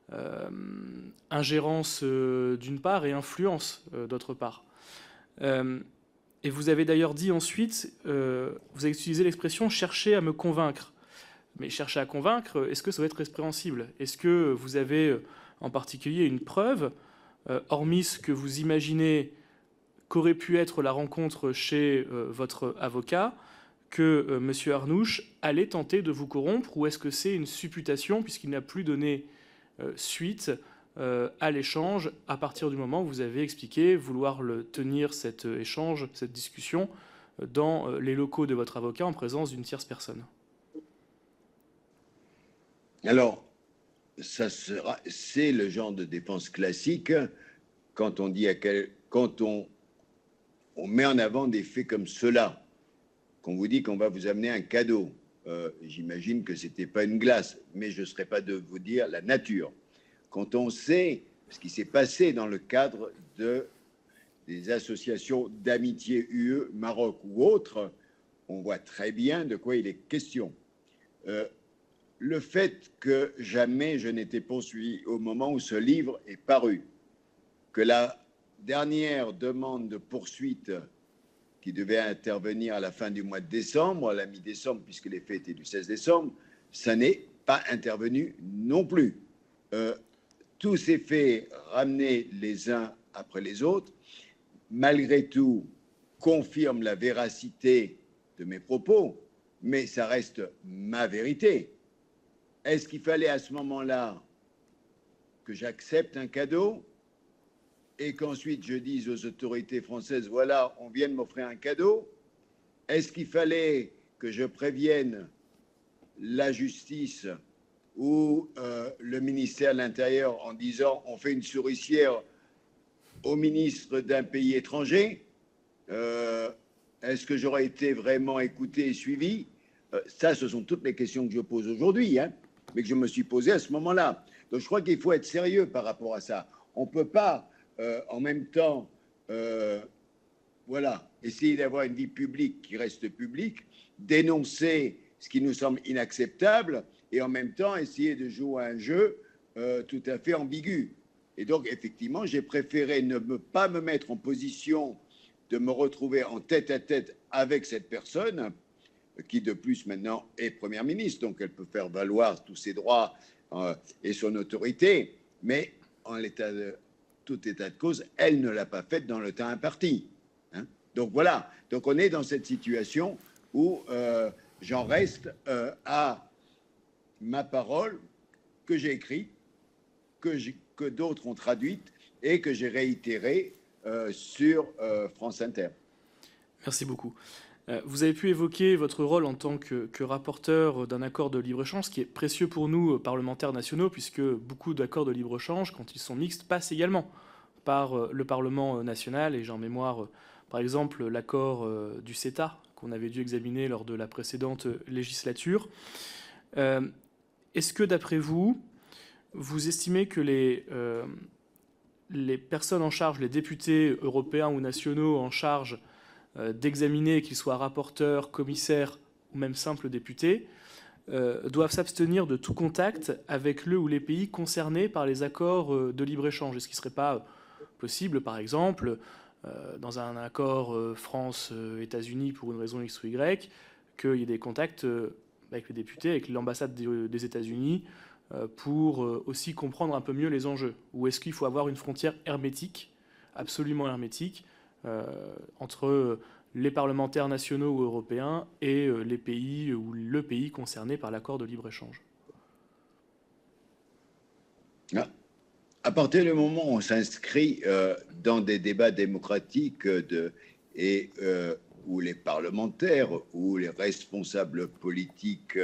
ingérence d'une part et influence d'autre part. Et vous avez d'ailleurs dit ensuite, vous avez utilisé l'expression « chercher à me convaincre ». Mais chercher à convaincre, est-ce que ça va être répréhensible? Est-ce que vous avez en particulier une preuve, hormis ce que vous imaginez qu'aurait pu être la rencontre chez votre avocat, que M. Arnouch allait tenter de vous corrompre, ou est-ce que c'est une supputation puisqu'il n'a plus donné suite à l'échange à partir du moment où vous avez expliqué vouloir tenir cet échange, cette discussion dans les locaux de votre avocat en présence d'une tierce personne? Alors, c'est le genre de défense classique quand on dit quand on met en avant des faits comme cela, qu'on vous dit qu'on va vous amener un cadeau. J'imagine que ce n'était pas une glace, mais je ne serais pas de vous dire la nature. Quand on sait ce qui s'est passé dans le cadre des associations d'amitié UE, Maroc ou autres, on voit très bien de quoi il est question. Le fait que jamais je n'étais poursuivi au moment où ce livre est paru, que la dernière demande de poursuite qui devait intervenir à la fin du mois de décembre, à la mi-décembre, puisque les faits étaient du 16 décembre, ça n'est pas intervenu non plus. Tous ces faits ramenés les uns après les autres, malgré tout, confirment la véracité de mes propos, mais ça reste ma vérité. Est-ce qu'il fallait à ce moment-là que j'accepte un cadeau et qu'ensuite je dise aux autorités françaises, voilà, on vient de m'offrir un cadeau? Est-ce qu'il fallait que je prévienne la justice ou le ministère de l'Intérieur en disant, on fait une souricière au ministre d'un pays étranger? Est-ce que j'aurais été vraiment écouté et suivi? Ça, ce sont toutes les questions que je pose aujourd'hui, hein, mais que je me suis posé à ce moment-là. Donc je crois qu'il faut être sérieux par rapport à ça. On ne peut pas, en même temps, voilà, essayer d'avoir une vie publique qui reste publique, dénoncer ce qui nous semble inacceptable et en même temps essayer de jouer à un jeu tout à fait ambigu. Et donc, effectivement, j'ai préféré ne pas me mettre en position de me retrouver en tête-à-tête avec cette personne qui de plus maintenant est première ministre, donc elle peut faire valoir tous ses droits et son autorité, mais en tout état de cause, elle ne l'a pas faite dans le temps imparti. Hein. Donc voilà, donc on est dans cette situation où j'en reste à ma parole que j'ai écrite, que d'autres ont traduite et que j'ai réitérée sur France Inter. Merci beaucoup. Vous avez pu évoquer votre rôle en tant que rapporteur d'un accord de libre-échange, ce qui est précieux pour nous, parlementaires nationaux, puisque beaucoup d'accords de libre-échange, quand ils sont mixtes, passent également par le Parlement national. Et j'ai en mémoire, par exemple, l'accord du CETA, qu'on avait dû examiner lors de la précédente législature. Est-ce que, d'après vous, vous estimez que les personnes en charge, les députés européens ou nationaux en charge d'examiner, qu'ils soient rapporteurs, commissaires ou même simples députés, doivent s'abstenir de tout contact avec le ou les pays concernés par les accords de libre-échange? Est-ce qu'il ne serait pas possible, par exemple, dans un accord France-États-Unis pour une raison X ou Y, qu'il y ait des contacts avec les députés, avec l'ambassade des États-Unis, pour aussi comprendre un peu mieux les enjeux? Ou est-ce qu'il faut avoir une frontière hermétique, absolument hermétique, entre les parlementaires nationaux ou européens et les pays ou le pays concerné par l'accord de libre-échange? À partir du moment où on s'inscrit dans des débats démocratiques où les parlementaires ou les responsables politiques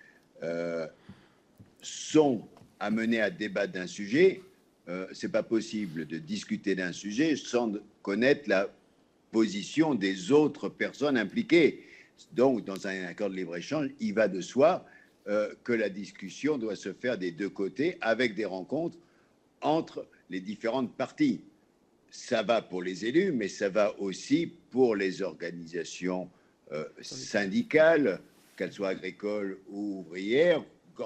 sont amenés à débattre d'un sujet, c'est pas possible de discuter d'un sujet sans connaître la position des autres personnes impliquées. Donc, dans un accord de libre-échange, il va de soi que la discussion doit se faire des deux côtés avec des rencontres entre les différentes parties. Ça va pour les élus, mais ça va aussi pour les organisations syndicales, qu'elles soient agricoles ou ouvrières,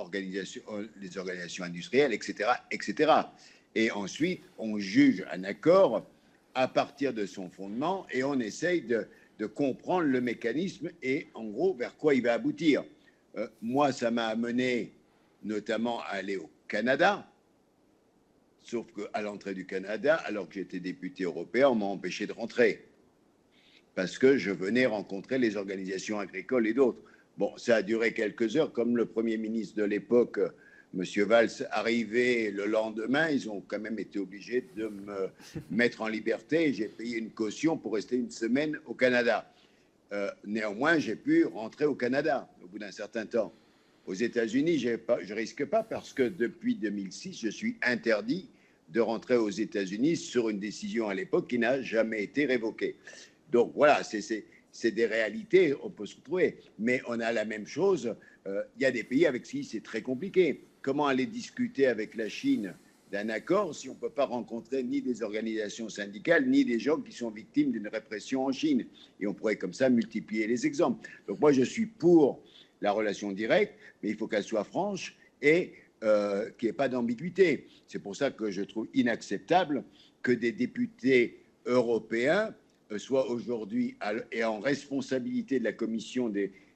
les organisations industrielles, etc., etc. Et ensuite, on juge un accord à partir de son fondement et on essaye de comprendre le mécanisme et en gros vers quoi il va aboutir. Moi, ça m'a amené notamment à aller au Canada, sauf qu'à l'entrée du Canada, alors que j'étais député européen, on m'a empêché de rentrer parce que je venais rencontrer les organisations agricoles et d'autres. Bon, ça a duré quelques heures, comme le Premier ministre de l'époque, M. Valls, arrivé le lendemain, ils ont quand même été obligés de me mettre en liberté. J'ai payé une caution pour rester une semaine au Canada. Néanmoins, j'ai pu rentrer au Canada au bout d'un certain temps. Aux États-Unis, je ne risque pas parce que depuis 2006, je suis interdit de rentrer aux États-Unis sur une décision à l'époque qui n'a jamais été révoquée. Donc voilà, c'est des réalités, on peut se retrouver. Mais on a la même chose. Il y a des pays avec qui c'est très compliqué. Comment aller discuter avec la Chine d'un accord si on ne peut pas rencontrer ni des organisations syndicales, ni des gens qui sont victimes d'une répression en Chine? Et on pourrait comme ça multiplier les exemples. Donc moi, je suis pour la relation directe, mais il faut qu'elle soit franche et qu'il n'y ait pas d'ambiguïté. C'est pour ça que je trouve inacceptable que des députés européens soient aujourd'hui et en responsabilité de la commission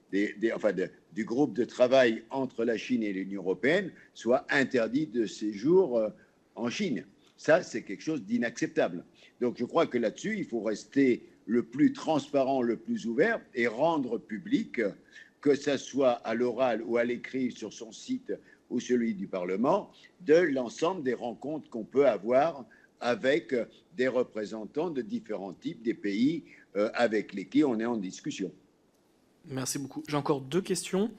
du groupe de travail entre la Chine et l'Union européenne, soient interdits de séjour en Chine. Ça, c'est quelque chose d'inacceptable. Donc je crois que là-dessus, il faut rester le plus transparent, le plus ouvert et rendre public, que ça soit à l'oral ou à l'écrit sur son site ou celui du Parlement, de l'ensemble des rencontres qu'on peut avoir avec des représentants de différents types des pays avec lesquels on est en discussion. Merci beaucoup. J'ai encore deux questions.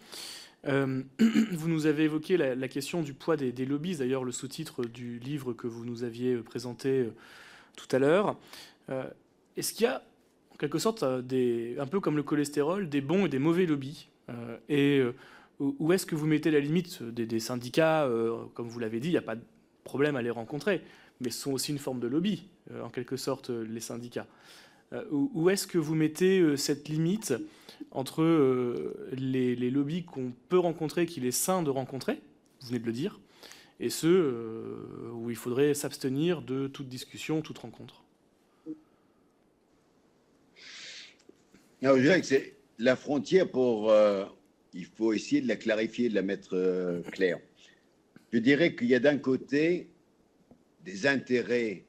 Vous nous avez évoqué la question du poids des lobbies, d'ailleurs le sous-titre du livre que vous nous aviez présenté tout à l'heure. Est-ce qu'il y a, en quelque sorte, un peu comme le cholestérol, des bons et des mauvais lobbies et où est-ce que vous mettez la limite des syndicats? Comme vous l'avez dit, il n'y a pas de problème à les rencontrer, mais ce sont aussi une forme de lobby, en quelque sorte, les syndicats. Où est-ce que vous mettez cette limite entre les lobbies qu'on peut rencontrer, qu'il est sain de rencontrer, vous venez de le dire, et ceux où il faudrait s'abstenir de toute discussion, toute rencontre? Alors, je dirais que la frontière, il faut essayer de la clarifier, de la mettre claire. Je dirais qu'il y a d'un côté des intérêts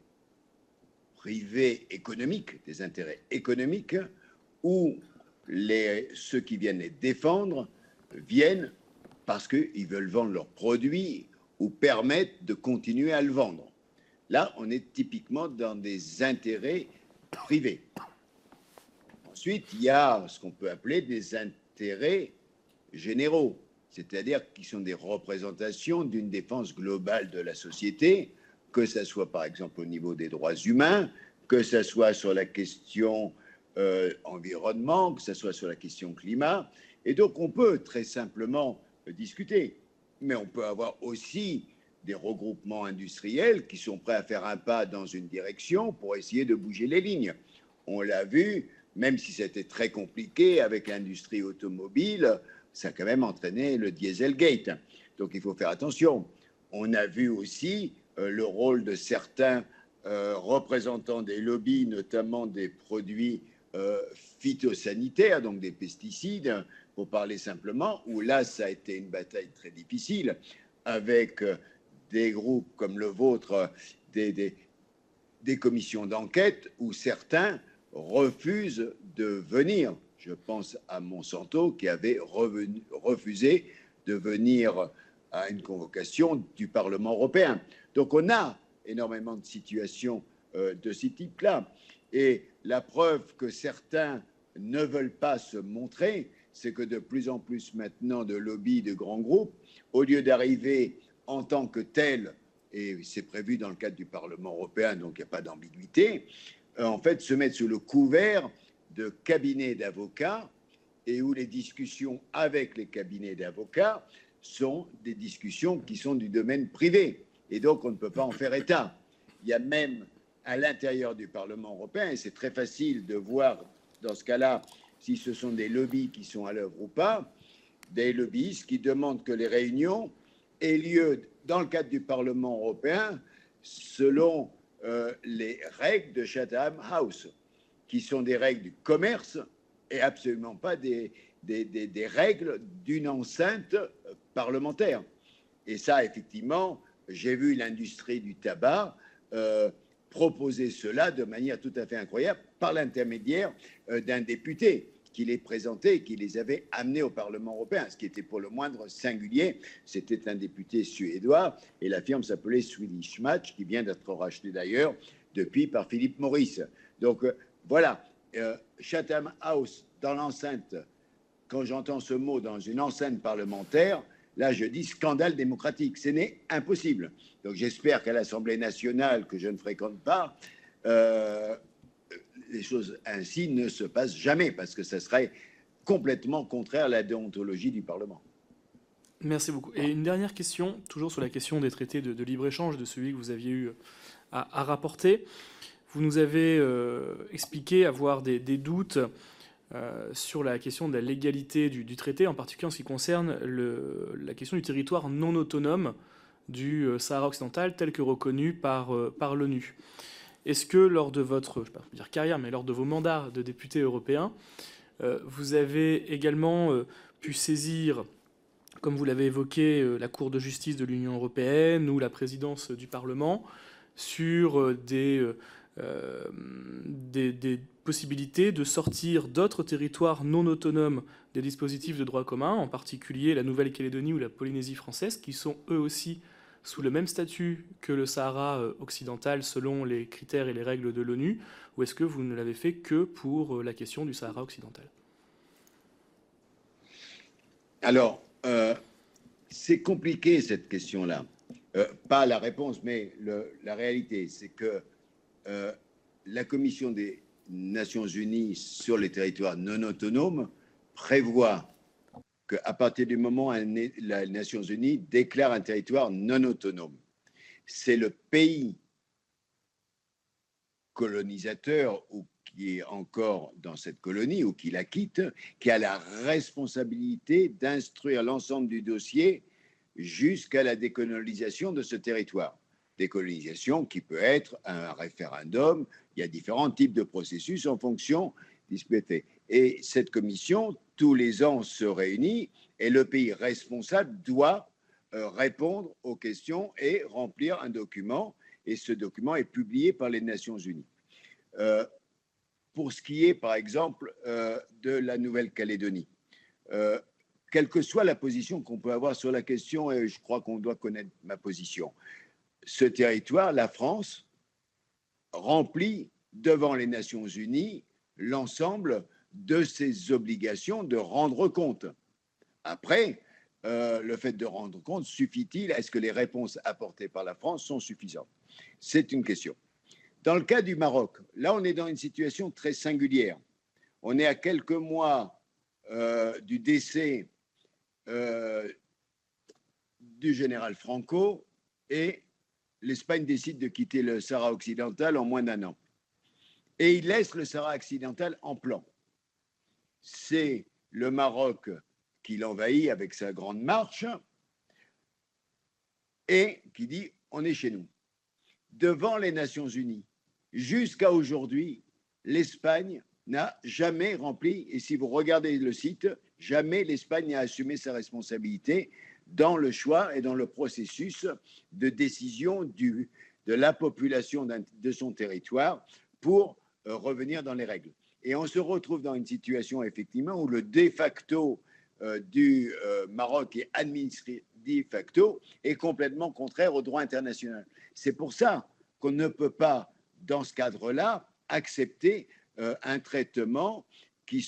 privés économiques, des intérêts économiques, où ceux qui viennent les défendre viennent parce qu'ils veulent vendre leurs produits ou permettre de continuer à le vendre. Là, on est typiquement dans des intérêts privés. Ensuite, il y a ce qu'on peut appeler des intérêts généraux, c'est-à-dire qui sont des représentations d'une défense globale de la société, que ce soit par exemple au niveau des droits humains, que ce soit sur la question environnement, que ce soit sur la question climat. Et donc, on peut très simplement discuter, mais on peut avoir aussi des regroupements industriels qui sont prêts à faire un pas dans une direction pour essayer de bouger les lignes. On l'a vu, même si c'était très compliqué avec l'industrie automobile, ça a quand même entraîné le Dieselgate. Donc il faut faire attention. On a vu aussi le rôle de certains représentants des lobbies, notamment des produits phytosanitaires, donc des pesticides, pour parler simplement, où là, ça a été une bataille très difficile avec des groupes comme le vôtre, des commissions d'enquête où certains refusent de venir. Je pense à Monsanto qui avait refusé de venir à une convocation du Parlement européen. Donc on a énormément de situations de ce type-là. Et la preuve que certains ne veulent pas se montrer, c'est que de plus en plus maintenant de lobbies de grands groupes, au lieu d'arriver en tant que tels, et c'est prévu dans le cadre du Parlement européen, donc il n'y a pas d'ambiguïté, en fait se mettent sous le couvert de cabinets d'avocats et où les discussions avec les cabinets d'avocats sont des discussions qui sont du domaine privé. Et donc, on ne peut pas en faire état. Il y a même à l'intérieur du Parlement européen, et c'est très facile de voir dans ce cas-là si ce sont des lobbies qui sont à l'œuvre ou pas, des lobbyistes qui demandent que les réunions aient lieu dans le cadre du Parlement européen selon les règles de Chatham House, qui sont des règles du commerce et absolument pas des règles d'une enceinte parlementaire. Et ça, effectivement, j'ai vu l'industrie du tabac proposer cela de manière tout à fait incroyable par l'intermédiaire d'un député qui les présentait et qui les avait amenés au Parlement européen, ce qui était pour le moindre singulier. C'était un député suédois et la firme s'appelait Swedish Match, qui vient d'être rachetée d'ailleurs depuis par Philip Morris. Donc voilà, Chatham House dans l'enceinte, quand j'entends ce mot dans une enceinte parlementaire, là je dis scandale démocratique, ce n'est impossible. Donc j'espère qu'à l'Assemblée nationale, que je ne fréquente pas, les choses ainsi ne se passent jamais, parce que ça serait complètement contraire à la déontologie du Parlement. Merci beaucoup. Et une dernière question, toujours sur la question des traités de libre-échange, de celui que vous aviez eu à rapporter. Vous nous avez expliqué avoir des doutes sur la question de la légalité du traité, en particulier en ce qui concerne la question du territoire non autonome du Sahara occidental tel que reconnu par l'ONU. Est-ce que lors de votre, je ne vais pas dire carrière, mais lors de vos mandats de député européen, vous avez également pu saisir, comme vous l'avez évoqué, la Cour de justice de l'Union européenne ou la présidence du Parlement sur des possibilités de sortir d'autres territoires non autonomes des dispositifs de droit commun, en particulier la Nouvelle-Calédonie ou la Polynésie française, qui sont eux aussi sous le même statut que le Sahara occidental selon les critères et les règles de l'ONU, ou est-ce que vous ne l'avez fait que pour la question du Sahara occidental? Alors, c'est compliqué cette question-là. Pas la réponse, mais la réalité, c'est que la Commission des Nations Unies sur les territoires non autonomes prévoit qu'à partir du moment où les Nations Unies déclarent un territoire non autonome, c'est le pays colonisateur ou qui est encore dans cette colonie ou qui la quitte, qui a la responsabilité d'instruire l'ensemble du dossier jusqu'à la décolonisation de ce territoire. Décolonisation qui peut être un référendum, il y a différents types de processus en fonction disputés. Et cette commission, tous les ans, se réunit et le pays responsable doit répondre aux questions et remplir un document. Et ce document est publié par les Nations Unies. Pour ce qui est, par exemple, de la Nouvelle-Calédonie, quelle que soit la position qu'on peut avoir sur la question, et je crois qu'on doit connaître ma position, ce territoire, la France, remplit devant les Nations Unies l'ensemble de ses obligations de rendre compte. Après, le fait de rendre compte, suffit-il? Est-ce que les réponses apportées par la France sont suffisantes? C'est une question. Dans le cas du Maroc, là, on est dans une situation très singulière. On est à quelques mois du décès du général Franco et l'Espagne décide de quitter le Sahara occidental en moins d'un an. Et il laisse le Sahara occidental en plan. C'est le Maroc qui l'envahit avec sa grande marche et qui dit « on est chez nous ». Devant les Nations Unies, jusqu'à aujourd'hui, l'Espagne n'a jamais rempli, et si vous regardez le site, jamais l'Espagne n'a assumé sa responsabilité dans le choix et dans le processus de décision de la population de son territoire pour revenir dans les règles. Et on se retrouve dans une situation, effectivement, où le de facto du Maroc est administré de facto est complètement contraire au droit international. C'est pour ça qu'on ne peut pas, dans ce cadre-là, accepter un traitement qui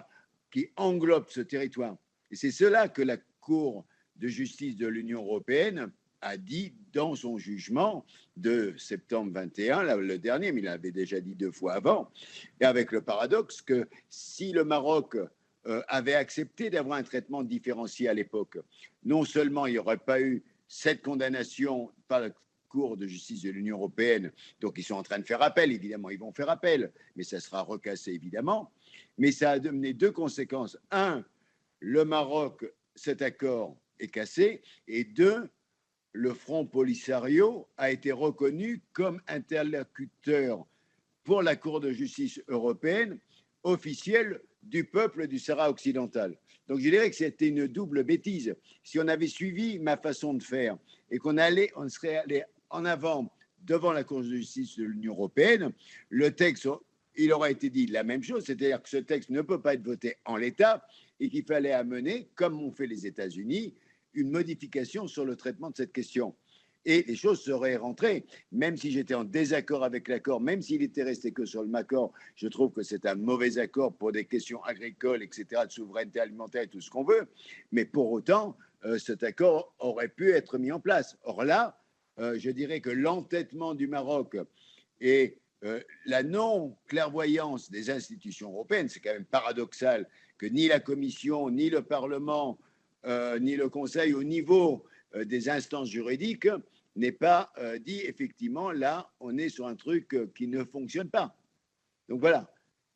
englobe ce territoire. Et c'est cela que la Cour de justice de l'Union européenne a dit dans son jugement de septembre 21, le dernier, mais il l'avait déjà dit 2 fois avant, et avec le paradoxe que si le Maroc avait accepté d'avoir un traitement différencié à l'époque, non seulement il n'y aurait pas eu cette condamnation par la Cour de justice de l'Union européenne, donc ils sont en train de faire appel, évidemment, ils vont faire appel, mais ça sera recassé, évidemment, mais ça a donné 2 conséquences. 1, le Maroc, cet accord est cassé, et 2, le Front Polisario a été reconnu comme interlocuteur pour la Cour de justice européenne officielle du peuple du Sahara occidental. Donc je dirais que c'était une double bêtise. Si on avait suivi ma façon de faire et on serait allé en avant devant la Cour de justice de l'Union européenne, le texte, il aurait été dit la même chose, c'est-à-dire que ce texte ne peut pas être voté en l'état et qu'il fallait amener, comme ont fait les États-Unis, une modification sur le traitement de cette question. Et les choses seraient rentrées, même si j'étais en désaccord avec l'accord, même s'il était resté que sur le Macor, je trouve que c'est un mauvais accord pour des questions agricoles, etc., de souveraineté alimentaire et tout ce qu'on veut, mais pour autant, cet accord aurait pu être mis en place. Or là, je dirais que l'entêtement du Maroc et la non-clairvoyance des institutions européennes, c'est quand même paradoxal que ni la Commission, ni le Parlement, ni le Conseil, au niveau des instances juridiques, n'aient pas dit effectivement, là, on est sur un truc qui ne fonctionne pas. Donc voilà.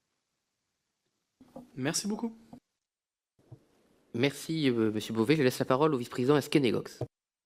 Merci beaucoup. Merci, Monsieur Beauvais. Je laisse la parole au vice-président Eskenegox.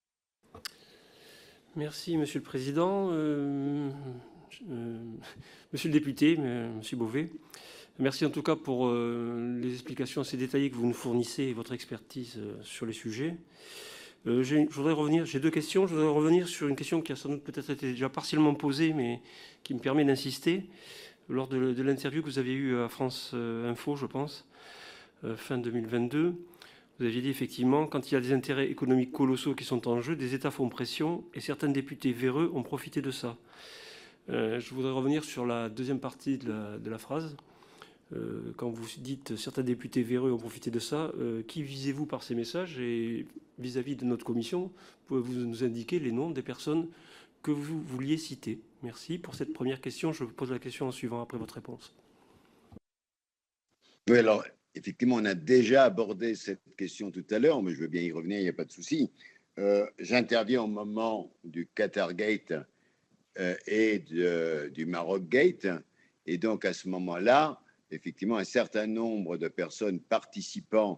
Merci, Monsieur le Président. Monsieur le député, Monsieur Beauvais, merci en tout cas pour les explications assez détaillées que vous nous fournissez et votre expertise sur les sujets. J'ai 2 questions. Je voudrais revenir sur une question qui a sans doute peut-être été déjà partiellement posée, mais qui me permet d'insister. Lors de l'interview que vous avez eue à France Info, je pense, fin 2022, vous aviez dit effectivement, quand il y a des intérêts économiques colossaux qui sont en jeu, des États font pression et certains députés véreux ont profité de ça. Je voudrais revenir sur la deuxième partie de la phrase. Quand vous dites certains députés véreux ont profité de ça, qui visez-vous par ces messages? Et vis-à-vis de notre commission, pouvez-vous nous indiquer les noms des personnes que vous vouliez citer? Merci pour cette première question. Je vous pose la question en suivant après votre réponse. Oui, alors effectivement, on a déjà abordé cette question tout à l'heure, mais je veux bien y revenir, il n'y a pas de souci. J'interviens au moment du Qatar Gate et du Maroc Gate, et donc à ce moment-là, effectivement, un certain nombre de personnes participant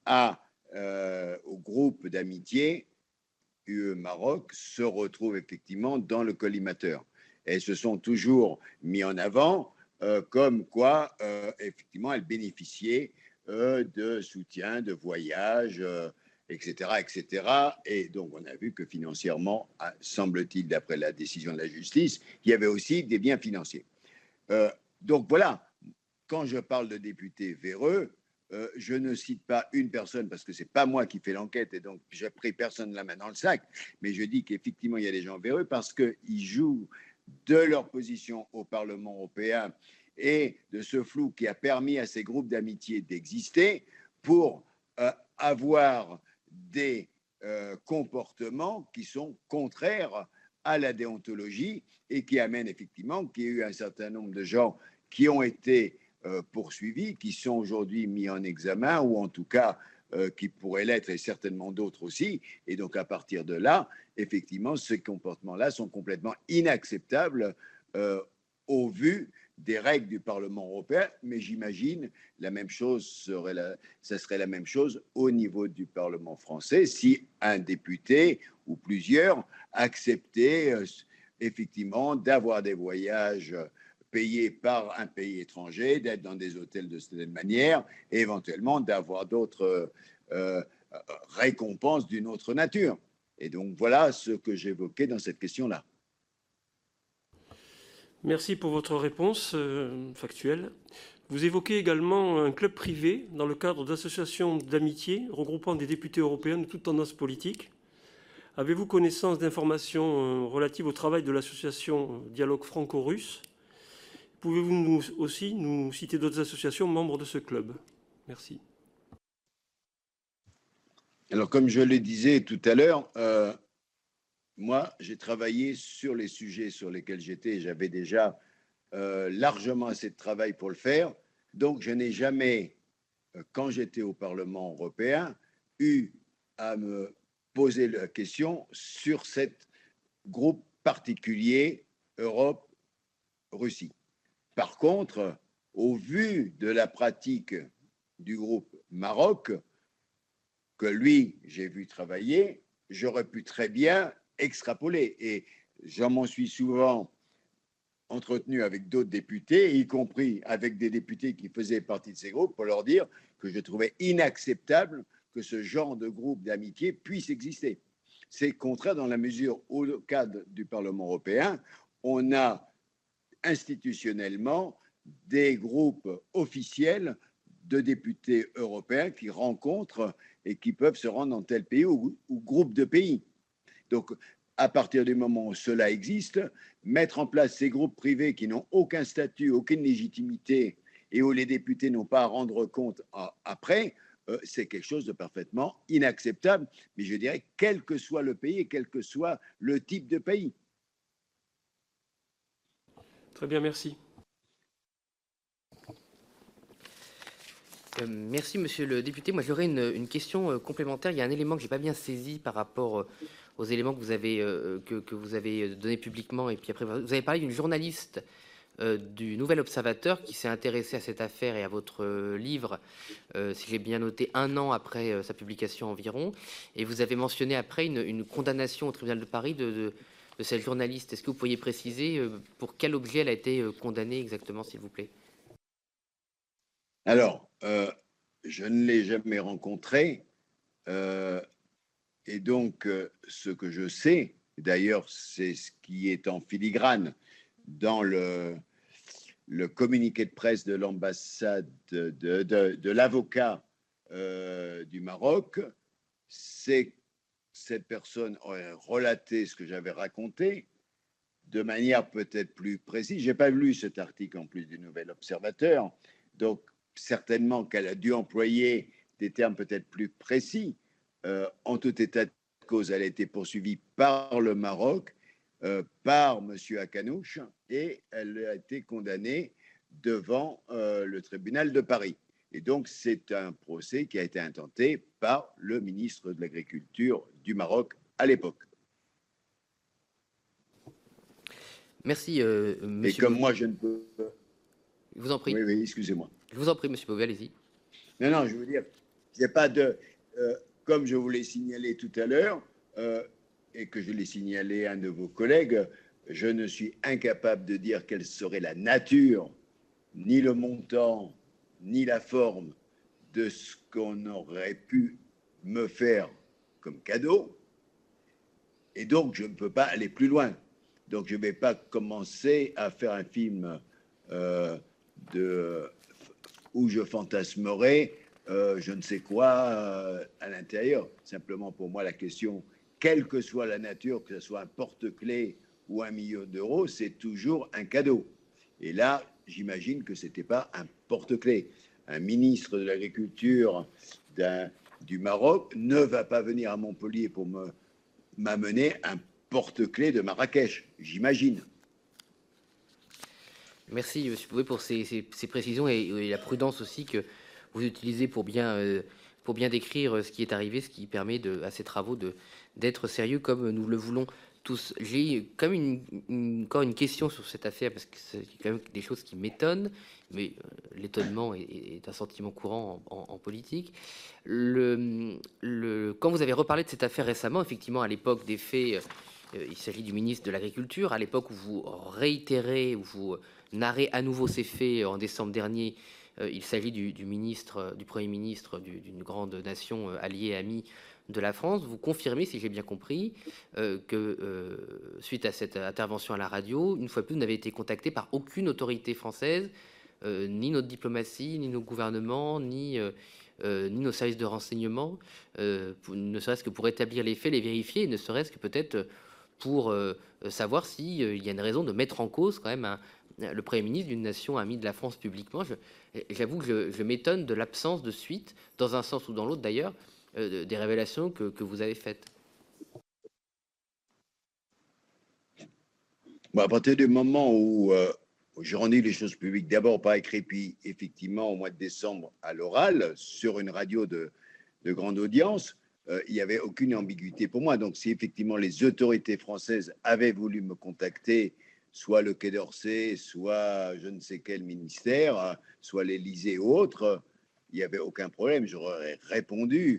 au groupe d'amitié UE-Maroc se retrouvent effectivement dans le collimateur. Et se sont toujours mis en avant comme quoi, effectivement, elle bénéficiait de soutien, de voyage, etc., etc. Et donc, on a vu que financièrement, semble-t-il, d'après la décision de la justice, il y avait aussi des biens financiers. Donc, voilà, quand je parle de députés véreux, je ne cite pas une personne parce que ce n'est pas moi qui fais l'enquête et donc j'ai pris personne la main dans le sac, mais je dis qu'effectivement, il y a des gens véreux parce qu'ils jouent de leur position au Parlement européen et de ce flou qui a permis à ces groupes d'amitié d'exister pour avoir des comportements qui sont contraires à la déontologie et qui amènent effectivement qu'il y a eu un certain nombre de gens qui ont été poursuivis, qui sont aujourd'hui mis en examen ou en tout cas qui pourraient l'être et certainement d'autres aussi. Et donc à partir de là, effectivement, ces comportements-là sont complètement inacceptables au vu des règles du Parlement européen, mais j'imagine la même chose ça serait la même chose au niveau du Parlement français si un député ou plusieurs acceptaient effectivement d'avoir des voyages payés par un pays étranger, d'être dans des hôtels de cette manière et éventuellement d'avoir d'autres récompenses d'une autre nature. Et donc voilà ce que j'évoquais dans cette question-là. Merci pour votre réponse factuelle. Vous évoquez également un club privé dans le cadre d'associations d'amitié regroupant des députés européens de toutes tendances politiques. Avez-vous connaissance d'informations relatives au travail de l'association Dialogue franco-russe? Pouvez-vous aussi nous citer d'autres associations membres de ce club? Merci. Alors, comme je le disais tout à l'heure, moi, j'ai travaillé sur les sujets sur lesquels j'étais. J'avais déjà largement assez de travail pour le faire. Donc, je n'ai jamais, quand j'étais au Parlement européen, eu à me poser la question sur ce groupe particulier Europe-Russie. Par contre, au vu de la pratique du groupe Maroc, que lui, j'ai vu travailler, j'aurais pu très bien extrapoler. Et j'en m'en suis souvent entretenu avec d'autres députés, y compris avec des députés qui faisaient partie de ces groupes, pour leur dire que je trouvais inacceptable que ce genre de groupe d'amitié puisse exister. C'est contraire dans la mesure où, au cadre du Parlement européen, on a institutionnellement des groupes officiels de députés européens qui rencontrent et qui peuvent se rendre dans tel pays ou groupe de pays. Donc, à partir du moment où cela existe, mettre en place ces groupes privés qui n'ont aucun statut, aucune légitimité et où les députés n'ont pas à rendre compte après, c'est quelque chose de parfaitement inacceptable, mais je dirais quel que soit le pays et quel que soit le type de pays. Très bien, merci. Merci, monsieur le député. Moi, j'aurais une question complémentaire. Il y a un élément que je n'ai pas bien saisi par rapport aux éléments que vous avez donnés publiquement. Et puis après, vous avez parlé d'une journaliste du Nouvel Observateur qui s'est intéressée à cette affaire et à votre livre, si j'ai bien noté, 1 an après sa publication environ. Et vous avez mentionné après une condamnation au tribunal de Paris de cette journaliste. Est-ce que vous pourriez préciser pour quel objet elle a été condamnée exactement, s'il vous plaît? Alors, je ne l'ai jamais rencontrée. Et donc, ce que je sais, d'ailleurs, c'est ce qui est en filigrane dans le communiqué de presse de l'ambassade de l'avocat du Maroc, c'est que cette personne aurait relaté ce que j'avais raconté de manière peut-être plus précise. Je n'ai pas lu cet article en plus du Nouvel Observateur, donc certainement qu'elle a dû employer des termes peut-être plus précis. En tout état de cause, elle a été poursuivie par le Maroc, par M. Akanouch, et elle a été condamnée devant le tribunal de Paris. Et donc, c'est un procès qui a été intenté par le ministre de l'Agriculture du Maroc à l'époque. Merci, monsieur. Et comme moi, je ne peux... Je vous en prie. Oui, oui, excusez-moi. Je vous en prie, monsieur Beauvais, allez-y. Non, je veux dire, il n'y a pas de... comme je vous l'ai signalé tout à l'heure, et que je l'ai signalé à un de vos collègues, je ne suis incapable de dire quelle serait la nature ni le montant, ni la forme de ce qu'on aurait pu me faire comme cadeau. Et donc, je ne peux pas aller plus loin. Donc, je ne vais pas commencer à faire un film où je fantasmerai je ne sais quoi à l'intérieur. Simplement, pour moi, la question, quelle que soit la nature, que ce soit un porte-clés ou 1 million d'euros, c'est toujours un cadeau. Et là, j'imagine que ce n'était pas un porte-clés. Un ministre de l'Agriculture du Maroc ne va pas venir à Montpellier pour m'amener un porte-clés de Marrakech, j'imagine. Merci, M. Bouvet, pour ces précisions et la prudence aussi que vous utilisez pour bien décrire ce qui est arrivé, ce qui permet à ces travaux d'être sérieux comme nous le voulons tous. J'ai quand même encore une question sur cette affaire, parce que c'est quand même des choses qui m'étonnent, mais l'étonnement est un sentiment courant en politique. Quand vous avez reparlé de cette affaire récemment, effectivement, à l'époque des faits, il s'agit du ministre de l'Agriculture, à l'époque où vous réitérez, où vous narrez à nouveau ces faits en décembre dernier, il s'agit du Premier ministre d'une grande nation alliée et amie de la France. Vous confirmez, si j'ai bien compris, que suite à cette intervention à la radio, une fois de plus, vous n'avez été contacté par aucune autorité française, ni notre diplomatie, ni nos gouvernements, ni nos services de renseignement, ne serait-ce que pour établir les faits, les vérifier, ne serait-ce que peut-être pour savoir s'il y a une raison de mettre en cause quand même le Premier ministre d'une nation amie de la France publiquement. J'avoue que je m'étonne de l'absence de suite, dans un sens ou dans l'autre d'ailleurs, des révélations que vous avez faites. Bon, à partir du moment où j'ai rendu les choses publiques, d'abord par écrit, puis effectivement au mois de décembre à l'oral, sur une radio de grande audience, il n'y avait aucune ambiguïté pour moi. Donc si effectivement les autorités françaises avaient voulu me contacter, soit le Quai d'Orsay, soit je ne sais quel ministère, soit l'Élysée ou autre, il n'y avait aucun problème. J'aurais répondu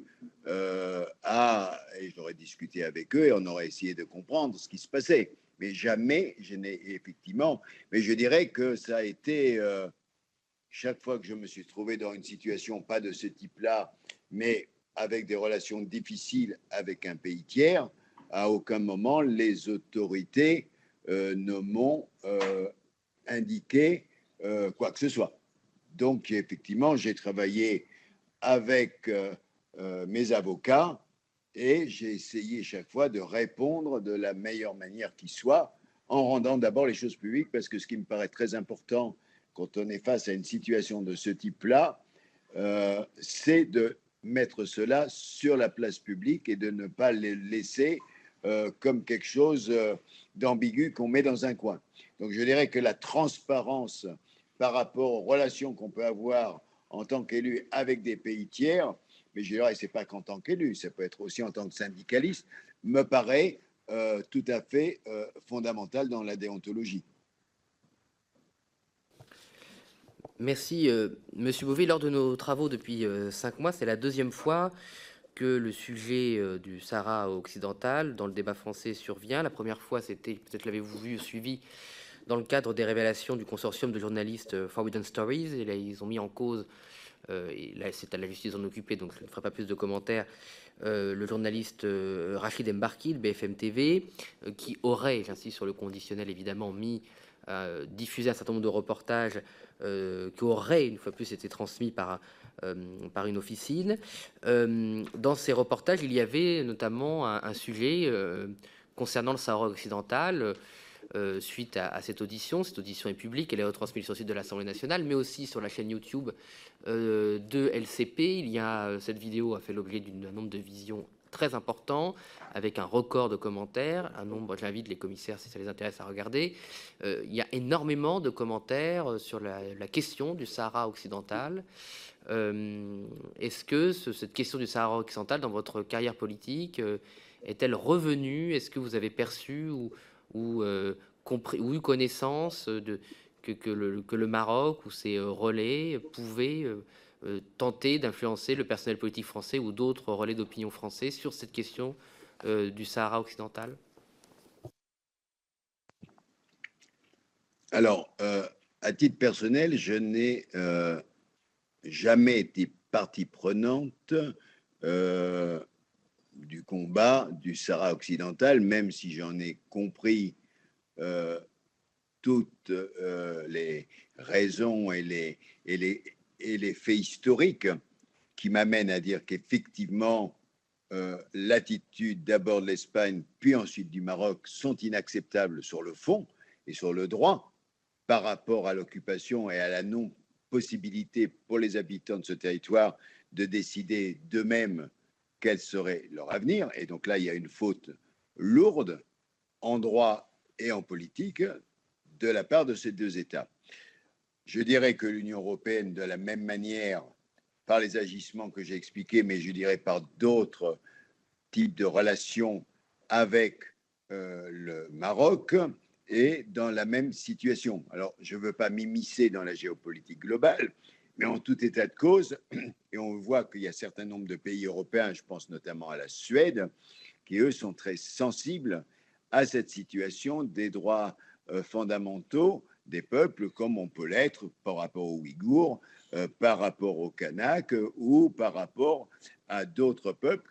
et j'aurais discuté avec eux et on aurait essayé de comprendre ce qui se passait. Mais jamais je n'ai effectivement... Mais je dirais que ça a été... chaque fois que je me suis trouvé dans une situation, pas de ce type-là, mais avec des relations difficiles avec un pays tiers, à aucun moment les autorités ne m'ont indiqué quoi que ce soit. Donc, effectivement, j'ai travaillé avec mes avocats et j'ai essayé chaque fois de répondre de la meilleure manière qui soit, en rendant d'abord les choses publiques, parce que ce qui me paraît très important quand on est face à une situation de ce type-là, c'est de mettre cela sur la place publique et de ne pas les laisser comme quelque chose d'ambigu qu'on met dans un coin. Donc je dirais que la transparence par rapport aux relations qu'on peut avoir en tant qu'élu avec des pays tiers, mais je dirais, c'est pas qu'en tant qu'élu, ça peut être aussi en tant que syndicaliste, me paraît tout à fait fondamental dans la déontologie. Merci, Monsieur Bouvet. Lors de nos travaux depuis 5 mois, c'est la deuxième fois que le sujet du Sahara occidental dans le débat français survient. La première fois, c'était, peut-être l'avez-vous vu, suivi dans le cadre des révélations du consortium de journalistes Forbidden Stories. Et là, ils ont mis en cause, et là c'est à la justice d'en occuper, donc je ne ferai pas plus de commentaires, le journaliste Rachid Mbarki de BFM TV, qui aurait, j'insiste sur le conditionnel évidemment, diffusé un certain nombre de reportages qui auraient, une fois plus, été transmis par une officine. Dans ces reportages, il y avait notamment un sujet concernant le Sahara occidental. Suite à cette audition est publique, elle est retransmise sur le site de l'Assemblée nationale, mais aussi sur la chaîne YouTube de LCP. Cette vidéo a fait l'objet d'un nombre de visions très important, avec un record de commentaires, j'invite les commissaires, si ça les intéresse, à regarder. Il y a énormément de commentaires sur la question du Sahara occidental. Est-ce que cette question du Sahara occidental, dans votre carrière politique, est-elle revenue? Est-ce que vous avez perçu ou eu connaissance que le Maroc ou ses relais pouvaient tenter d'influencer le personnel politique français ou d'autres relais d'opinion français sur cette question du Sahara occidental? Alors, à titre personnel, je n'ai jamais été partie prenante du combat du Sahara occidental, même si j'en ai compris toutes les raisons et les faits historiques qui m'amènent à dire qu'effectivement, l'attitude d'abord de l'Espagne, puis ensuite du Maroc, sont inacceptables sur le fond et sur le droit par rapport à l'occupation et à la non-possibilité pour les habitants de ce territoire de décider d'eux-mêmes quel serait leur avenir. Et donc là, il y a une faute lourde en droit et en politique de la part de ces deux États. Je dirais que l'Union européenne, de la même manière, par les agissements que j'ai expliqués, mais je dirais par d'autres types de relations avec le Maroc, est dans la même situation. Alors, je ne veux pas m'immiscer dans la géopolitique globale, mais en tout état de cause, et on voit qu'il y a un certain nombre de pays européens, je pense notamment à la Suède, qui, eux, sont très sensibles à cette situation des droits fondamentaux des peuples, comme on peut l'être par rapport aux Ouïghours, par rapport aux Kanaks ou par rapport à d'autres peuples,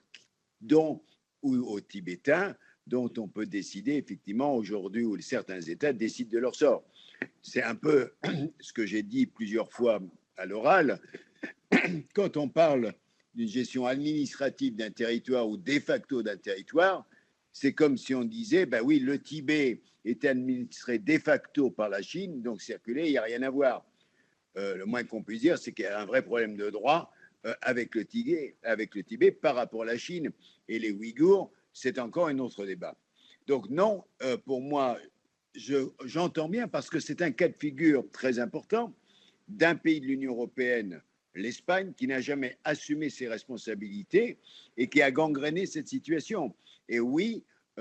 ou aux Tibétains, dont on peut décider effectivement aujourd'hui, où certains États décident de leur sort. C'est un peu ce que j'ai dit plusieurs fois à l'oral. Quand on parle d'une gestion administrative d'un territoire ou de facto d'un territoire, c'est comme si on disait, ben oui, le Tibet est administré de facto par la Chine, donc circuler, il n'y a rien à voir. Le moins qu'on puisse dire, c'est qu'il y a un vrai problème de droit avec le Tibet par rapport à la Chine. Et les Ouïghours, c'est encore un autre débat. Donc non, pour moi, j'entends bien, parce que c'est un cas de figure très important d'un pays de l'Union européenne, l'Espagne, qui n'a jamais assumé ses responsabilités et qui a gangréné cette situation. Et oui,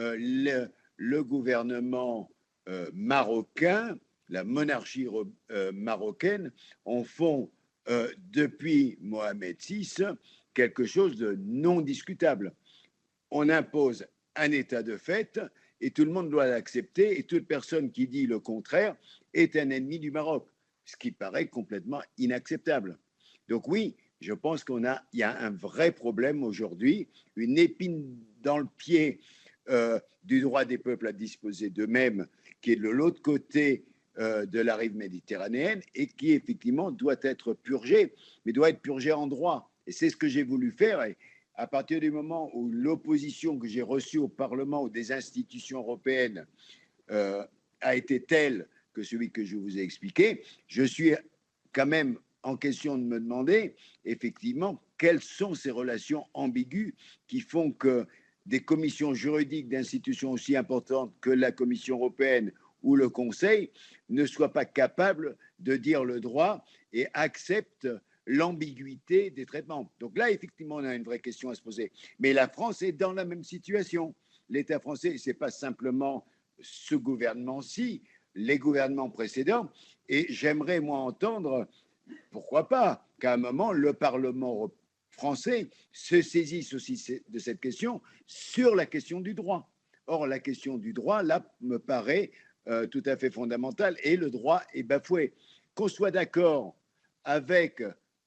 le gouvernement marocain, la monarchie marocaine, en font depuis Mohamed VI quelque chose de non discutable. On impose un état de fait et tout le monde doit l'accepter, et toute personne qui dit le contraire est un ennemi du Maroc, ce qui paraît complètement inacceptable. Donc oui, je pense qu'il y a un vrai problème aujourd'hui, une épine dans le pied du droit des peuples à disposer d'eux-mêmes, qui est de l'autre côté de la rive méditerranéenne et qui effectivement doit être purgé, mais doit être purgé en droit. Et c'est ce que j'ai voulu faire. Et à partir du moment où l'opposition que j'ai reçue au Parlement ou des institutions européennes a été telle que celui que je vous ai expliqué, je suis quand même en question de me demander effectivement quelles sont ces relations ambiguës qui font que des commissions juridiques d'institutions aussi importantes que la Commission européenne ou le Conseil ne soient pas capables de dire le droit et acceptent l'ambiguïté des traitements. Donc là, effectivement, on a une vraie question à se poser. Mais la France est dans la même situation. L'État français, ce n'est pas simplement ce gouvernement-ci, les gouvernements précédents. Et j'aimerais, moi, entendre, pourquoi pas, qu'à un moment, le Parlement français se saisisse aussi de cette question sur la question du droit. Or, la question du droit, là, me paraît tout à fait fondamentale, et le droit est bafoué. Qu'on soit d'accord avec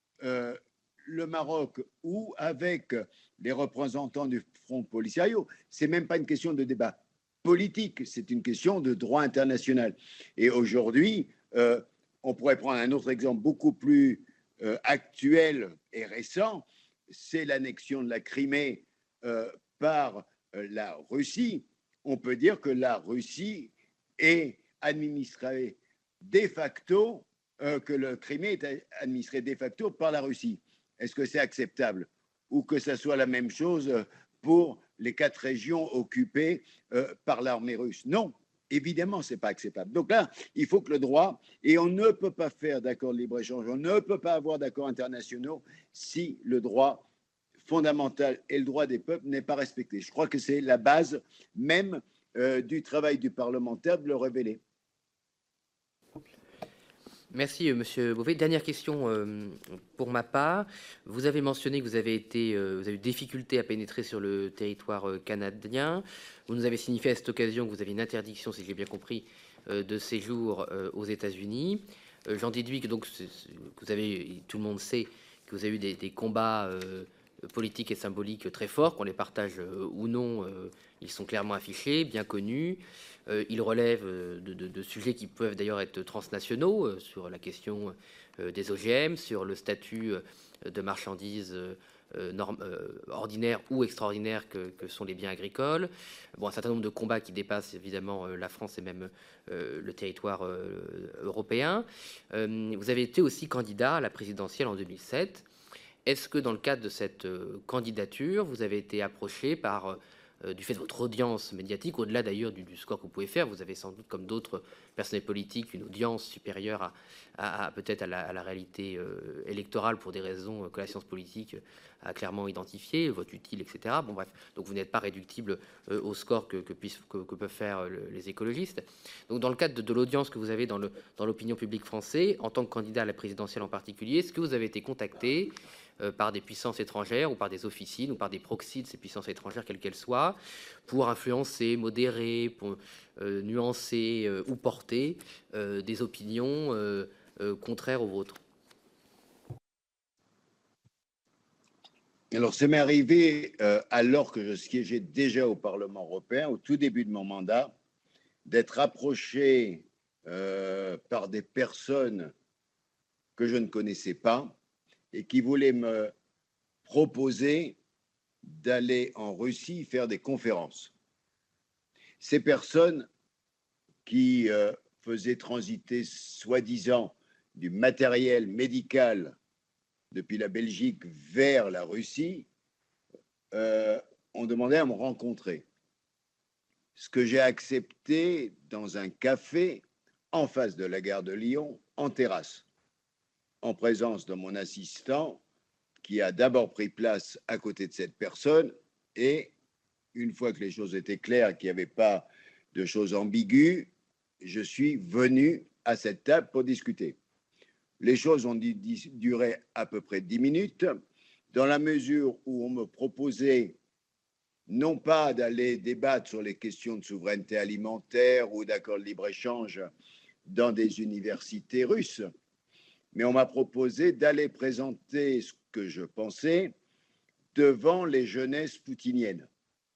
le Maroc ou avec les représentants du Front Polisario, c'est même pas une question de débat politique, c'est une question de droit international. Et aujourd'hui, on pourrait prendre un autre exemple beaucoup plus actuel et récent, c'est l'annexion de la Crimée par la Russie. On peut dire que la Russie est administrée de facto, que le Crimée est administré de facto par la Russie. Est-ce que c'est acceptable? Ou que ça soit la même chose pour les 4 régions occupées par l'armée russe? Non, évidemment, ce n'est pas acceptable. Donc là, il faut que le droit, et on ne peut pas faire d'accord de libre-échange, on ne peut pas avoir d'accords internationaux si le droit fondamental et le droit des peuples n'est pas respecté. Je crois que c'est la base même du travail du parlementaire de le révéler. Merci, Monsieur Beauvais. Dernière question pour ma part. Vous avez mentionné que vous avez eu difficulté à pénétrer sur le territoire canadien. Vous nous avez signifié à cette occasion que vous avez une interdiction, si j'ai bien compris, de séjour aux États-Unis. J'en déduis que, donc, que vous avez, tout le monde sait que vous avez eu des combats politiques et symboliques très forts, qu'on les partage ou non, ils sont clairement affichés, bien connus. Ils relèvent de sujets qui peuvent d'ailleurs être transnationaux, sur la question des OGM, sur le statut de marchandises ordinaires ou extraordinaires que sont les biens agricoles. Bon, un certain nombre de combats qui dépassent évidemment la France et même le territoire européen. Vous avez été aussi candidat à la présidentielle en 2007. Est-ce que dans le cadre de cette candidature, vous avez été approché par, du fait de votre audience médiatique, au-delà d'ailleurs du score que vous pouvez faire, vous avez sans doute, comme d'autres personnels politiques, une audience supérieure peut-être à la réalité électorale pour des raisons que la science politique a clairement identifiées, vote utile, etc. Bon, bref, donc vous n'êtes pas réductible au score que peuvent faire les écologistes. Donc dans le cadre de l'audience que vous avez dans l'opinion publique française, en tant que candidat à la présidentielle en particulier, est-ce que vous avez été contacté par des puissances étrangères ou par des officines ou par des proxys de ces puissances étrangères, quelles qu'elles soient, pour influencer, modérer, pour nuancer ou porter des opinions contraires aux vôtres? Alors, ça m'est arrivé alors que je siégeais déjà au Parlement européen, au tout début de mon mandat, d'être approché par des personnes que je ne connaissais pas et qui voulaient me proposer d'aller en Russie faire des conférences. Ces personnes qui faisaient transiter soi-disant du matériel médical depuis la Belgique vers la Russie, ont demandé à me rencontrer. Ce que j'ai accepté dans un café en face de la gare de Lyon, en terrasse, en présence de mon assistant qui a d'abord pris place à côté de cette personne et, une fois que les choses étaient claires, qu'il n'y avait pas de choses ambiguës, je suis venu à cette table pour discuter. Les choses ont duré à peu près 10 minutes, dans la mesure où on me proposait non pas d'aller débattre sur les questions de souveraineté alimentaire ou d'accord de libre-échange dans des universités russes, mais on m'a proposé d'aller présenter ce que je pensais devant les jeunesses poutiniennes.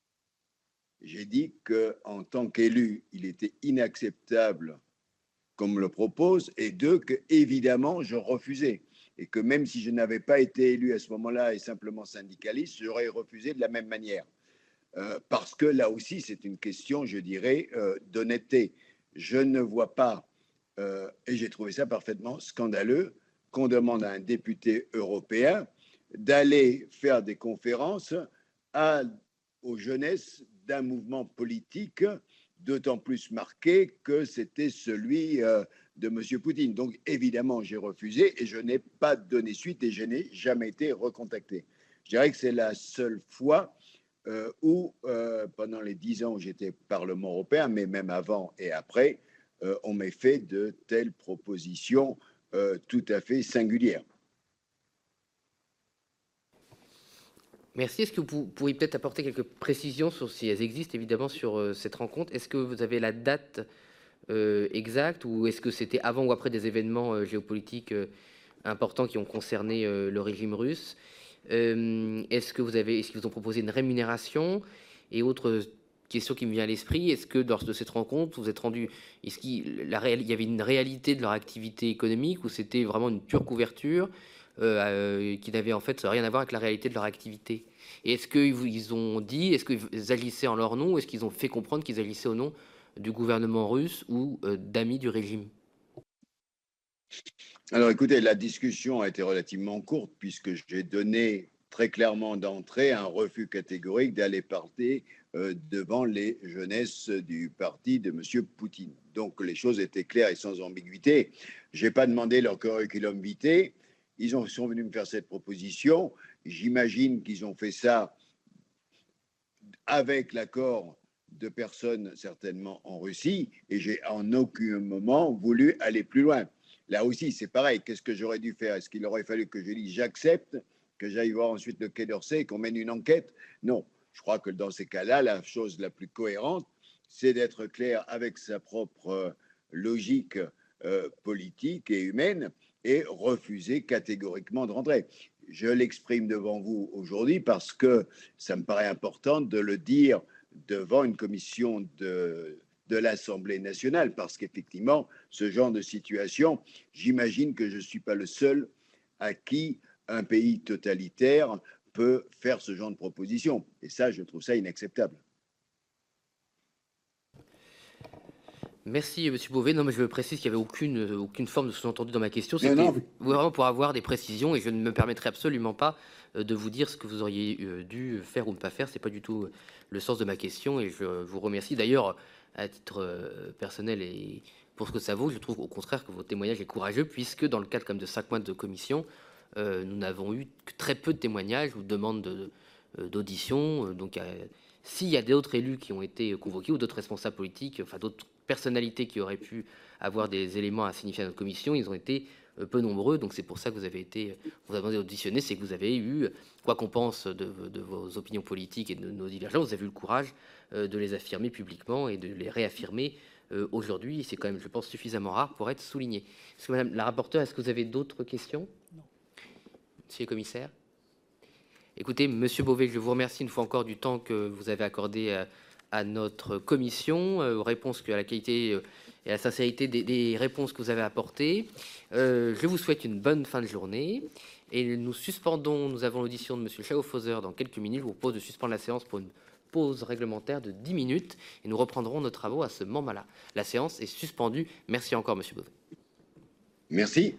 J'ai dit qu'en tant qu'élu, il était inacceptable qu'on me le propose, et deux, que évidemment je refusais, et que même si je n'avais pas été élu à ce moment-là et simplement syndicaliste, j'aurais refusé de la même manière. Parce que là aussi, c'est une question, je dirais, d'honnêteté. Je ne vois pas, et j'ai trouvé ça parfaitement scandaleux, qu'on demande à un député européen d'aller faire des conférences aux jeunesses d'un mouvement politique d'autant plus marqué que c'était celui de M. Poutine. Donc, évidemment, j'ai refusé et je n'ai pas donné suite et je n'ai jamais été recontacté. Je dirais que c'est la seule fois où, pendant les 10 ans où j'étais Parlement européen, mais même avant et après, on m'a fait de telles propositions tout à fait singulières. Merci. Est-ce que vous pourriez peut-être apporter quelques précisions sur si elles existent, évidemment, sur cette rencontre? Est-ce que vous avez la date exacte ou est-ce que c'était avant ou après des événements géopolitiques importants qui ont concerné le régime russe? Est-ce qu'ils vous ont proposé une rémunération? Et autre question qui me vient à l'esprit, est-ce que lors de cette rencontre, vous êtes rendu, est-ce qu'il y avait une réalité de leur activité économique ou c'était vraiment une pure couverture qui n'avait en fait rien à voir avec la réalité de leur activité? Et est-ce qu'ils ont dit, est-ce qu'ils agissaient en leur nom, ou est-ce qu'ils ont fait comprendre qu'ils agissaient au nom du gouvernement russe ou d'amis du régime? Alors écoutez, la discussion a été relativement courte puisque j'ai donné très clairement d'entrée un refus catégorique d'aller parler devant les jeunesses du parti de M. Poutine. Donc les choses étaient claires et sans ambiguïté. Je n'ai pas demandé leur curriculum vitae. Ils sont venus me faire cette proposition. J'imagine qu'ils ont fait ça avec l'accord de personnes certainement en Russie et j'ai en aucun moment voulu aller plus loin. Là aussi, c'est pareil. Qu'est-ce que j'aurais dû faire? Est-ce qu'il aurait fallu que je dise j'accepte, que j'aille voir ensuite le Quai d'Orsay et qu'on mène une enquête? Non. Je crois que dans ces cas-là, la chose la plus cohérente, c'est d'être clair avec sa propre logique politique et humaine et refusé catégoriquement de rentrer. Je l'exprime devant vous aujourd'hui parce que ça me paraît important de le dire devant une commission de l'Assemblée nationale, parce qu'effectivement, ce genre de situation, j'imagine que je ne suis pas le seul à qui un pays totalitaire peut faire ce genre de proposition. Et ça, je trouve ça inacceptable. Merci, Monsieur Beauvais. Non, mais je précise qu'il n'y avait aucune forme de sous-entendu dans ma question. C'était vraiment pour avoir des précisions, et je ne me permettrai absolument pas de vous dire ce que vous auriez dû faire ou ne pas faire. C'est pas du tout le sens de ma question, et je vous remercie. D'ailleurs, à titre personnel et pour ce que ça vaut, je trouve au contraire que votre témoignage est courageux, puisque dans le cadre comme de 5 mois de commission, nous n'avons eu que très peu de témoignages ou de demandes d'audition. Donc, s'il y a d'autres élus qui ont été convoqués ou d'autres responsables politiques, enfin d'autres personnalités qui auraient pu avoir des éléments à signifier à notre commission, ils ont été peu nombreux. Donc c'est pour ça que vous avez demandé d'auditionner, c'est que vous avez eu, quoi qu'on pense de vos opinions politiques et de nos divergences, vous avez eu le courage de les affirmer publiquement et de les réaffirmer aujourd'hui. C'est quand même, je pense, suffisamment rare pour être souligné. Est-ce que Madame la rapporteure, est-ce que vous avez d'autres questions? Non. Monsieur le commissaire? Écoutez, Monsieur Beauvais, je vous remercie une fois encore du temps que vous avez accordé à notre commission, aux réponses, à la qualité et à la sincérité des réponses que vous avez apportées. Je vous souhaite une bonne fin de journée. Et nous avons l'audition de Monsieur Schaufhauser dans quelques minutes. Je vous propose de suspendre la séance pour une pause réglementaire de 10 minutes. Et nous reprendrons nos travaux à ce moment-là. La séance est suspendue. Merci encore, Monsieur Beauvais. Merci.